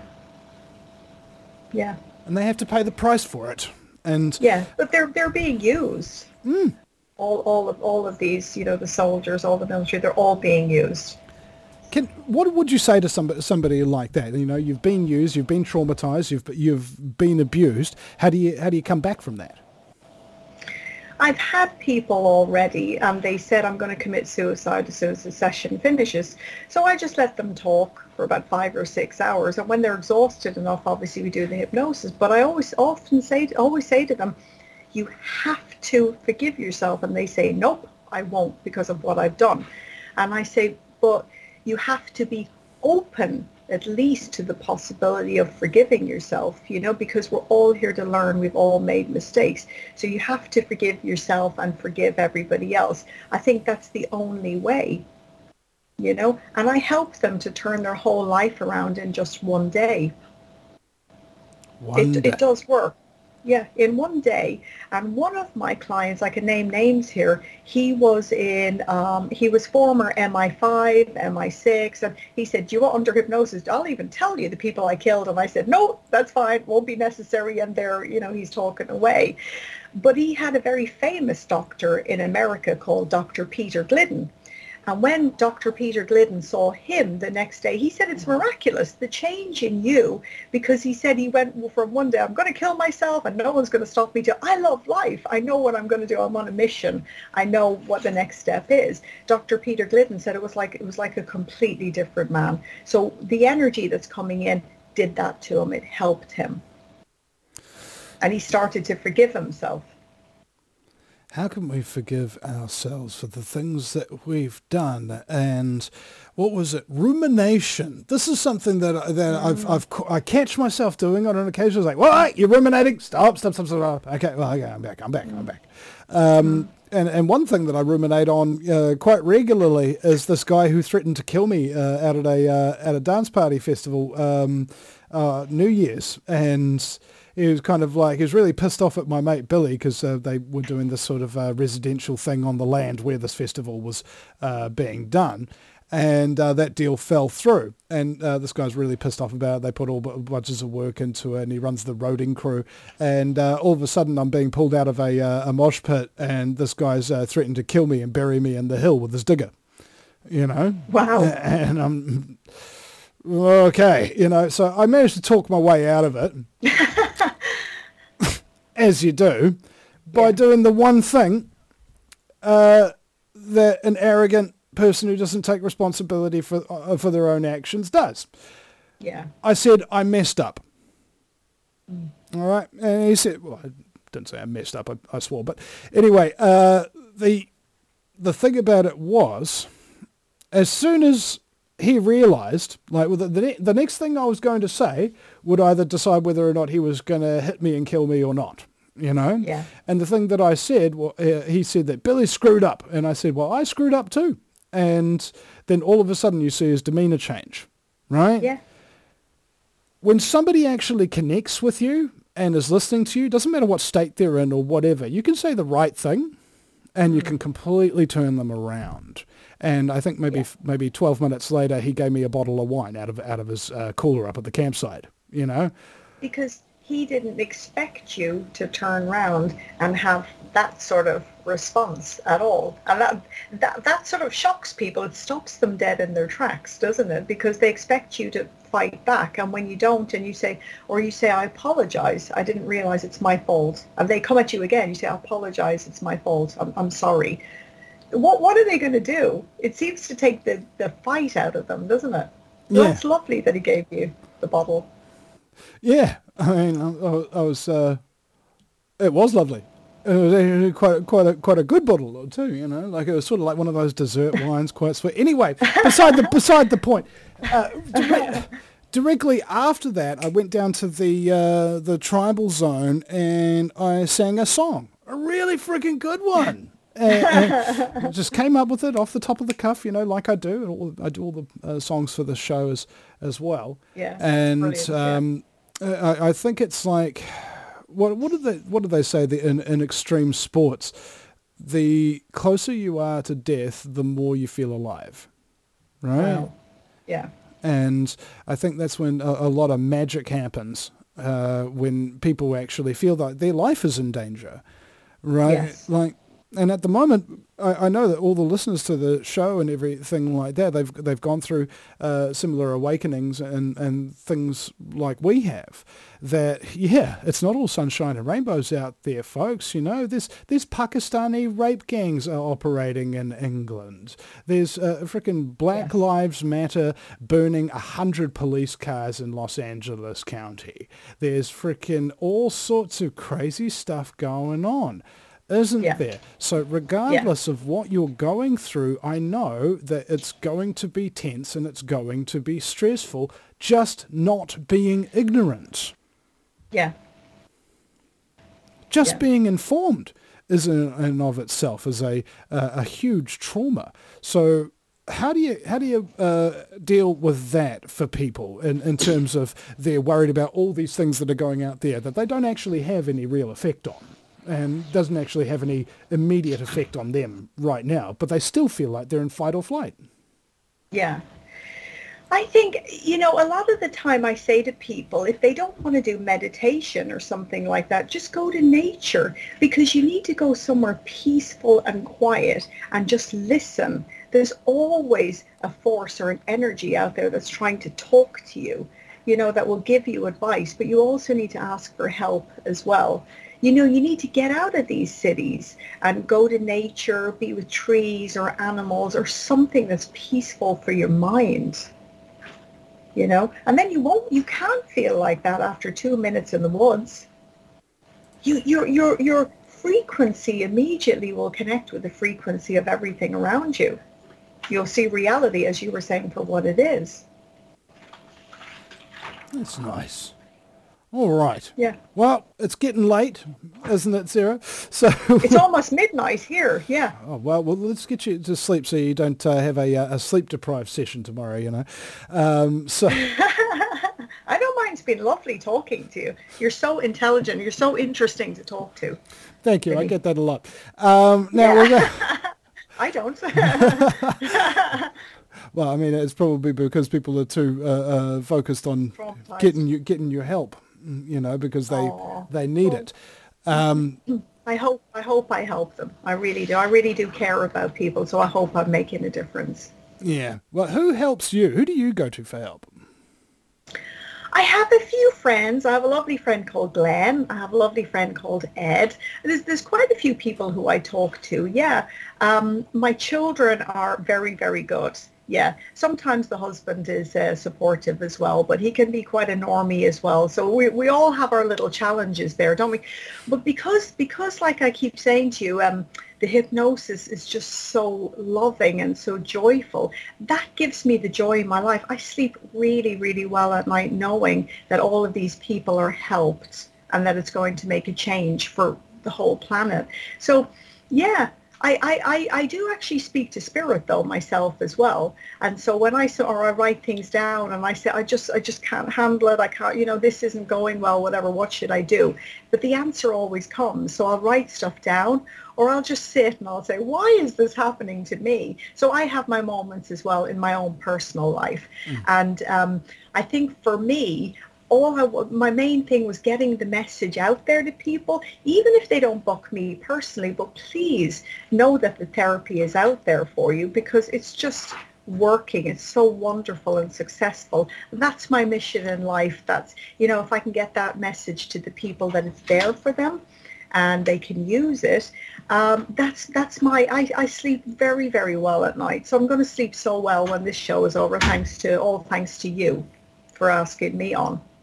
Yeah. And they have to pay the price for it. And Yeah, but they're they're being used. Mm. All all of all of these, you know, the soldiers, all the military, they're all being used. Can, what would you say to somebody, somebody like that? You know, you've been used, you've been traumatized, you've you've been abused. How do you how do you come back from that? I've had people already, and they said, I'm going to commit suicide as soon as the session finishes. So I just let them talk for about five or six hours. And when they're exhausted enough, obviously we do the hypnosis. But I always often say, always say to them, you have to forgive yourself. And they say, nope, I won't because of what I've done. And I say, but you have to be open at least to the possibility of forgiving yourself, you know, because we're all here to learn. We've all made mistakes. So you have to forgive yourself and forgive everybody else. I think that's the only way, you know, and I help them to turn their whole life around in just one day. One It, day. it does work. Yeah, in one day. And one of my clients, I can name names here, he was in, um, he was former M I five, M I six, and he said, do you want under hypnosis? I'll even tell you the people I killed. And I said, no, that's fine, won't be necessary. And there, you know, he's talking away. But he had a very famous doctor in America called Doctor Peter Glidden. And when Doctor Peter Glidden saw him the next day, he said, it's miraculous, the change in you, because he said he went from one day, I'm going to kill myself and no one's going to stop me, to I love life. I know what I'm going to do. I'm on a mission. I know what the next step is. Doctor Peter Glidden said it was like it was like a completely different man. So the energy that's coming in did that to him. It helped him. And he started to forgive himself. How can we forgive ourselves for the things that we've done? And what was it? Rumination. This is something that that mm. I've I've I catch myself doing on an occasion. It's like, what? You're ruminating? Stop! Stop! Stop! Stop! Okay, well, okay, I'm back. I'm back. I'm back. Um, mm. And and one thing that I ruminate on uh, quite regularly is this guy who threatened to kill me uh, at a uh, at a dance party festival, um, uh, New Year's, and he was kind of like, he was really pissed off at my mate Billy because uh, they were doing this sort of uh, residential thing on the land where this festival was uh, being done. And uh, that deal fell through. And uh, this guy's really pissed off about it. They put all b- bunches of work into it, and he runs the roading crew. And uh, all of a sudden, I'm being pulled out of a, uh, a mosh pit, and this guy's uh, threatened to kill me and bury me in the hill with his digger. You know? Wow. And I'm... Okay, you know, so I managed to talk my way out of it, as you do, by yeah. doing the one thing uh, that an arrogant person who doesn't take responsibility for uh, for their own actions does. Yeah. I said, I messed up. Mm. All right? And he said, well, I didn't say I messed up, I, I swore, but anyway, uh, the the thing about it was, as soon as he realized, like, well, the, the the next thing I was going to say would either decide whether or not he was going to hit me and kill me or not, you know? Yeah. And the thing that I said, well, uh, he said that Billy screwed up. And I said, well, I screwed up too. And then all of a sudden you see his demeanor change, right? Yeah. When somebody actually connects with you and is listening to you, doesn't matter what state they're in or whatever, you can say the right thing and you can completely turn them around. And I think maybe yeah. maybe twelve minutes later, he gave me a bottle of wine out of out of his uh, cooler up at the campsite, you know? Because he didn't expect you to turn around and have that sort of response at all. And that, that, that sort of shocks people. It stops them dead in their tracks, doesn't it? Because they expect you to fight back. And when you don't, and you say, or you say, I apologize, I didn't realize it's my fault. And they come at you again, you say, I apologize, it's my fault, I'm, I'm sorry. What what are they going to do? It seems to take the, the fight out of them, doesn't it? Yeah. That's lovely that he gave you the bottle. Yeah, I mean, I, I was, uh, it was lovely. It was actually quite quite a quite a good bottle too, you know. Like it was sort of like one of those dessert wines, quite sweet. Anyway, beside the beside the point. Uh, dire- directly after that, I went down to the uh, the tribal zone and I sang a song, a really freaking good one. and, and I just came up with it off the top of the cuff, you know, like I do. All, I do all the uh, songs for the show as as well. Yeah, and um, yeah. I, I think it's like. What what do they what do they say the, in in extreme sports? The closer you are to death, the more you feel alive, right? Wow. Yeah. And I think that's when a, a lot of magic happens, uh, when people actually feel that their life is in danger, right? Yes. Like, and at the moment, I, I know that all the listeners to the show and everything like that, they've they've gone through uh, similar awakenings and, and things like we have. That, yeah, it's not all sunshine and rainbows out there, folks. You know, there's there's Pakistani rape gangs uh, operating in England. There's uh, freaking Black Yes. Lives Matter burning a hundred police cars in Los Angeles County. There's freaking all sorts of crazy stuff going on. Isn't Yeah. there? So regardless of what you're going through, I know that it's going to be tense and it's going to be stressful, just not being ignorant. Yeah. Just Yeah. being informed is in and of itself is a, a, a huge trauma. So how do you how do you uh, deal with that for people in, in terms of they're worried about all these things that are going out there that they don't actually have any real effect on? And doesn't actually have any immediate effect on them right now, but they still feel like they're in fight or flight. Yeah. I think, you know, a lot of the time I say to people, if they don't want to do meditation or something like that, just go to nature, because you need to go somewhere peaceful and quiet and just listen. There's always a force or an energy out there that's trying to talk to you, you know, that will give you advice, but you also need to ask for help as well. You know, you need to get out of these cities and go to nature, be with trees or animals or something that's peaceful for your mind, you know, and then you won't, you can't feel like that after two minutes in the woods. You, your, your, your frequency immediately will connect with the frequency of everything around you. You'll see reality, as you were saying, for what it is. That's nice. All right. Yeah. Well, it's getting late, isn't it, Sarah? So It's almost midnight here. Yeah. oh, well, well, let's get you to sleep so you don't uh, have a, uh, a sleep-deprived session tomorrow, you know. Um, so I don't mind. It's been lovely talking to you. You're so intelligent. You're so interesting to talk to. thank you. I Really? get that a lot. Um, now, we're going I don't. well, I mean, it's probably because people are too uh, uh, focused on Traumatized. getting you getting your help, you know, because they Aw. they need it. Um, I hope I hope I help them. I really do. I really do care about people, so I hope I'm making a difference. yeah. Well, who helps you? Who do you go to for help? I have a few friends. I have a lovely friend called Glenn. I have a lovely friend called Ed. There's, there's quite a few people who I talk to. Yeah. Um, my children are very, very good. Yeah. Sometimes the husband is uh, supportive as well, but he can be quite a normie as well. So we, we all have our little challenges there, don't we? But because, because like I keep saying to you, um, the hypnosis is just so loving and so joyful. That gives me the joy in my life. I sleep really, really well at night knowing that all of these people are helped and that it's going to make a change for the whole planet. So, yeah, I, I, I, I do actually speak to spirit though myself as well. And so when I so or I write things down and I say I just I just can't handle it, I can't, you know, this isn't going well, whatever, what should I do? But the answer always comes. So I'll write stuff down, or I'll just sit and I'll say, why is this happening to me? So I have my moments as well in my own personal life. Mm. And um, I think for me, all I, my main thing was getting the message out there to people, even if they don't book me personally, but please know that the therapy is out there for you because it's just working. It's so wonderful and successful. That's my mission in life. That's, you know, if I can get that message to the people that it's there for them and they can use it, um, that's that's my, I, I sleep very, very well at night. So I'm going to sleep so well when this show is over, thanks to, all thanks to you for asking me on.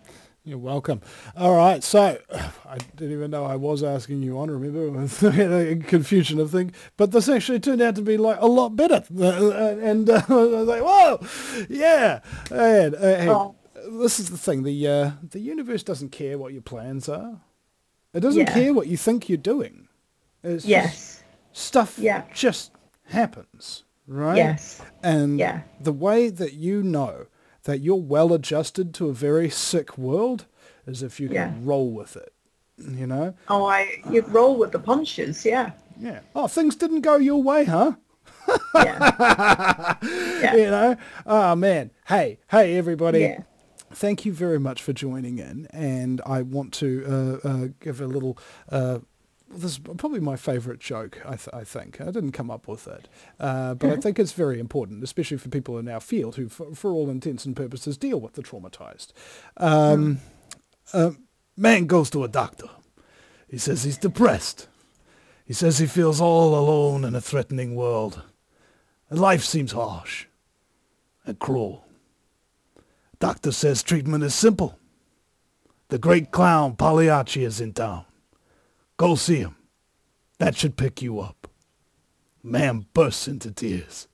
You're welcome. All right, so I didn't even know I was asking you on, remember? A confusion of things. But this actually turned out to be like a lot better. And uh, I was like, whoa, yeah. And, uh, hey, Oh. this is the thing. The, uh, the universe doesn't care what your plans are. It doesn't Yeah. care what you think you're doing. It's Yes. just stuff Yeah. just happens, right? Yes. And Yeah. the way that you know that you're well adjusted to a very sick world is if you Yeah. can roll with it, you know? Oh, I you roll with the punches. Yeah. Yeah. Oh, things didn't go your way, huh? Yeah. Yeah. You know? Oh, man. Hey, hey, everybody. Yeah. Thank you very much for joining in. And I want to uh, uh, give a little... Uh, this is probably my favourite joke, I, th- I think. I didn't come up with it. Uh, but I think it's very important, especially for people in our field who, for, for all intents and purposes, deal with the traumatised. Um, uh, man goes to a doctor. He says he's depressed. He says he feels all alone in a threatening world. And life seems harsh and cruel. Doctor says treatment is simple. The great clown Pagliacci is in town. Go see him. That should pick you up. Man bursts into tears.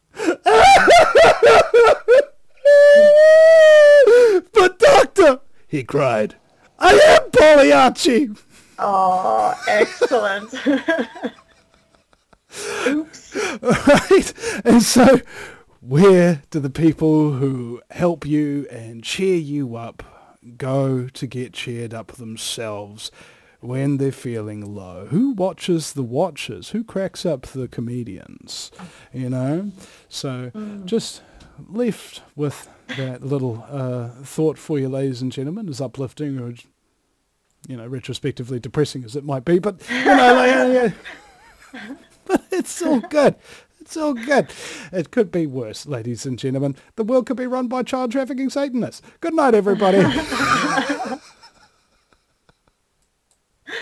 But doctor, he cried, I am Pagliacci. Oh, excellent. Oops. Right? And so where do the people who help you and cheer you up go to get cheered up themselves when they're feeling low? Who watches the watchers? Who cracks up the comedians? You know? So Mm. just left with that little uh, thought for you, ladies and gentlemen, as uplifting or, you know, retrospectively depressing as it might be. But, you know, like, yeah, yeah. But it's all good. It's all good. It could be worse, ladies and gentlemen. The world could be run by child trafficking Satanists. Good night, everybody.